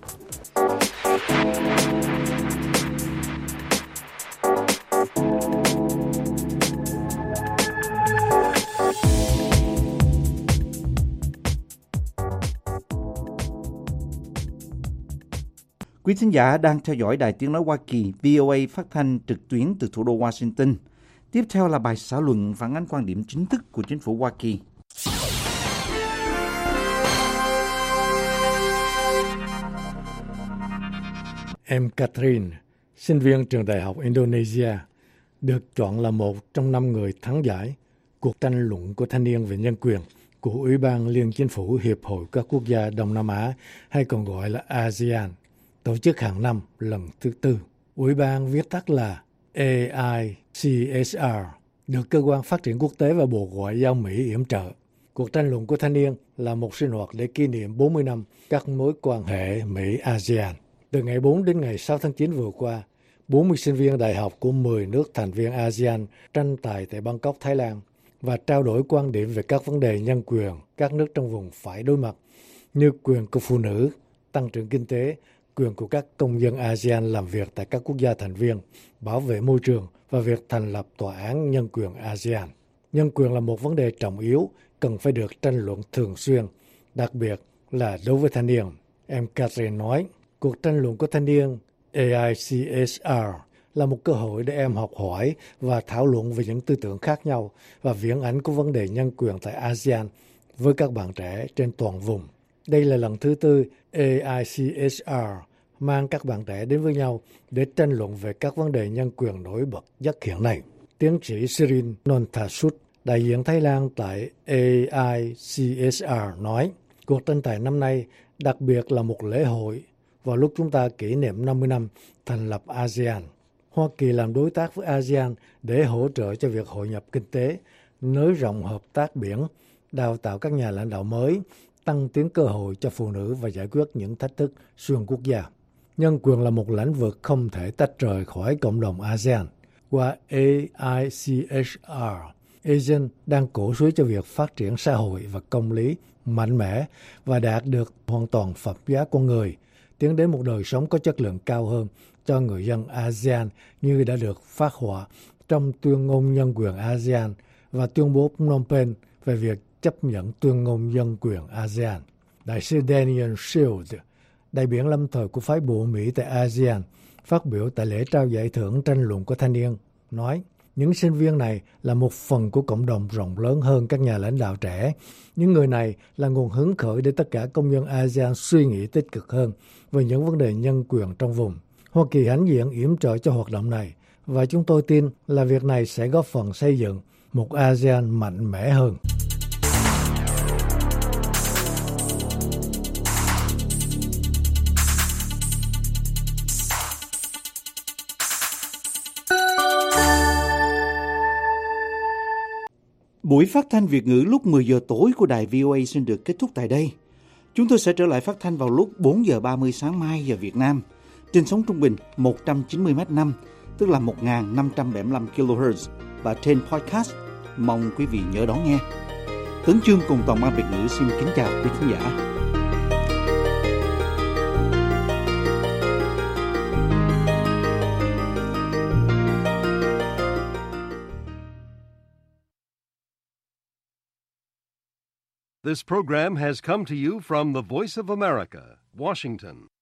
Quý thính giả đang theo dõi Đài Tiếng Nói Hoa Kỳ VOA phát thanh trực tuyến từ thủ đô Washington. Tiếp theo là bài xã luận phản ánh quan điểm chính thức của chính phủ Hoa Kỳ. Em Catherine, sinh viên trường đại học Indonesia, được chọn là một trong 5 người thắng giải cuộc tranh luận của thanh niên về nhân quyền của Ủy ban Liên Chính phủ Hiệp hội các quốc gia Đông Nam Á, hay còn gọi là ASEAN, tổ chức hàng năm lần thứ 4. Ủy ban viết tắt là AICSR, được Cơ quan Phát triển Quốc tế và Bộ Ngoại giao Mỹ yểm trợ. Cuộc tranh luận của thanh niên là một sinh hoạt để kỷ niệm 40 năm các mối quan hệ Mỹ-ASEAN. Từ ngày 4 đến ngày 6 tháng 9 vừa qua, 40 sinh viên đại học của 10 nước thành viên ASEAN tranh tài tại Bangkok, Thái Lan và trao đổi quan điểm về các vấn đề nhân quyền các nước trong vùng phải đối mặt, như quyền của phụ nữ, tăng trưởng kinh tế, quyền của các công dân ASEAN làm việc tại các quốc gia thành viên, bảo vệ môi trường và việc thành lập tòa án nhân quyền ASEAN. Nhân quyền là một vấn đề trọng yếu, cần phải được tranh luận thường xuyên, đặc biệt là đối với thanh niên. Em Catherine nói, cuộc tranh luận của thanh niên AICSR là một cơ hội để em học hỏi và thảo luận về những tư tưởng khác nhau và viễn ảnh của vấn đề nhân quyền tại ASEAN với các bạn trẻ trên toàn vùng. Đây là lần thứ 4 AICSR mang các bạn trẻ đến với nhau để tranh luận về các vấn đề nhân quyền nổi bật nhất hiện nay. Tiến sĩ Sirin Nonthasut, đại diện Thái Lan tại AICSR nói, cuộc tranh tài năm nay đặc biệt là một lễ hội vào lúc chúng ta kỷ niệm 50 năm thành lập ASEAN. Hoa Kỳ làm đối tác với ASEAN để hỗ trợ cho việc hội nhập kinh tế, nới rộng hợp tác biển, đào tạo các nhà lãnh đạo mới, tăng tiến cơ hội cho phụ nữ và giải quyết những thách thức xuyên quốc gia. Nhân quyền là một lĩnh vực không thể tách rời khỏi cộng đồng ASEAN. Qua AICSR, ASEAN đang cổ suý cho việc phát triển xã hội và công lý mạnh mẽ và đạt được hoàn toàn phẩm giá con người, tiến đến một đời sống có chất lượng cao hơn cho người dân ASEAN như đã được phác họa trong tuyên ngôn nhân quyền ASEAN và tuyên bố Phnom Penh về việc chấp nhận tuyên ngôn nhân quyền ASEAN. Đại sứ Daniel Shields, đại biện lâm thời của phái bộ Mỹ tại ASEAN, phát biểu tại lễ trao giải thưởng tranh luận của thanh niên, nói, những sinh viên này là một phần của cộng đồng rộng lớn hơn các nhà lãnh đạo trẻ. Những người này là nguồn hứng khởi để tất cả công dân ASEAN suy nghĩ tích cực hơn về những vấn đề nhân quyền trong vùng. Hoa Kỳ hãnh diện yểm trợ cho hoạt động này, và chúng tôi tin là việc này sẽ góp phần xây dựng một ASEAN mạnh mẽ hơn. Buổi phát thanh Việt ngữ lúc 10 giờ tối của đài VOA xin được kết thúc tại đây. Chúng tôi sẽ trở lại phát thanh vào lúc 4 giờ 30 sáng mai giờ Việt Nam, trên sóng trung bình 190 m5, tức là 1.575 kHz, và trên podcast. Mong quý vị nhớ đón nghe. Tấn Chương cùng toàn ban Việt ngữ xin kính chào quý khán giả. This program has come to you from the Voice of America, Washington.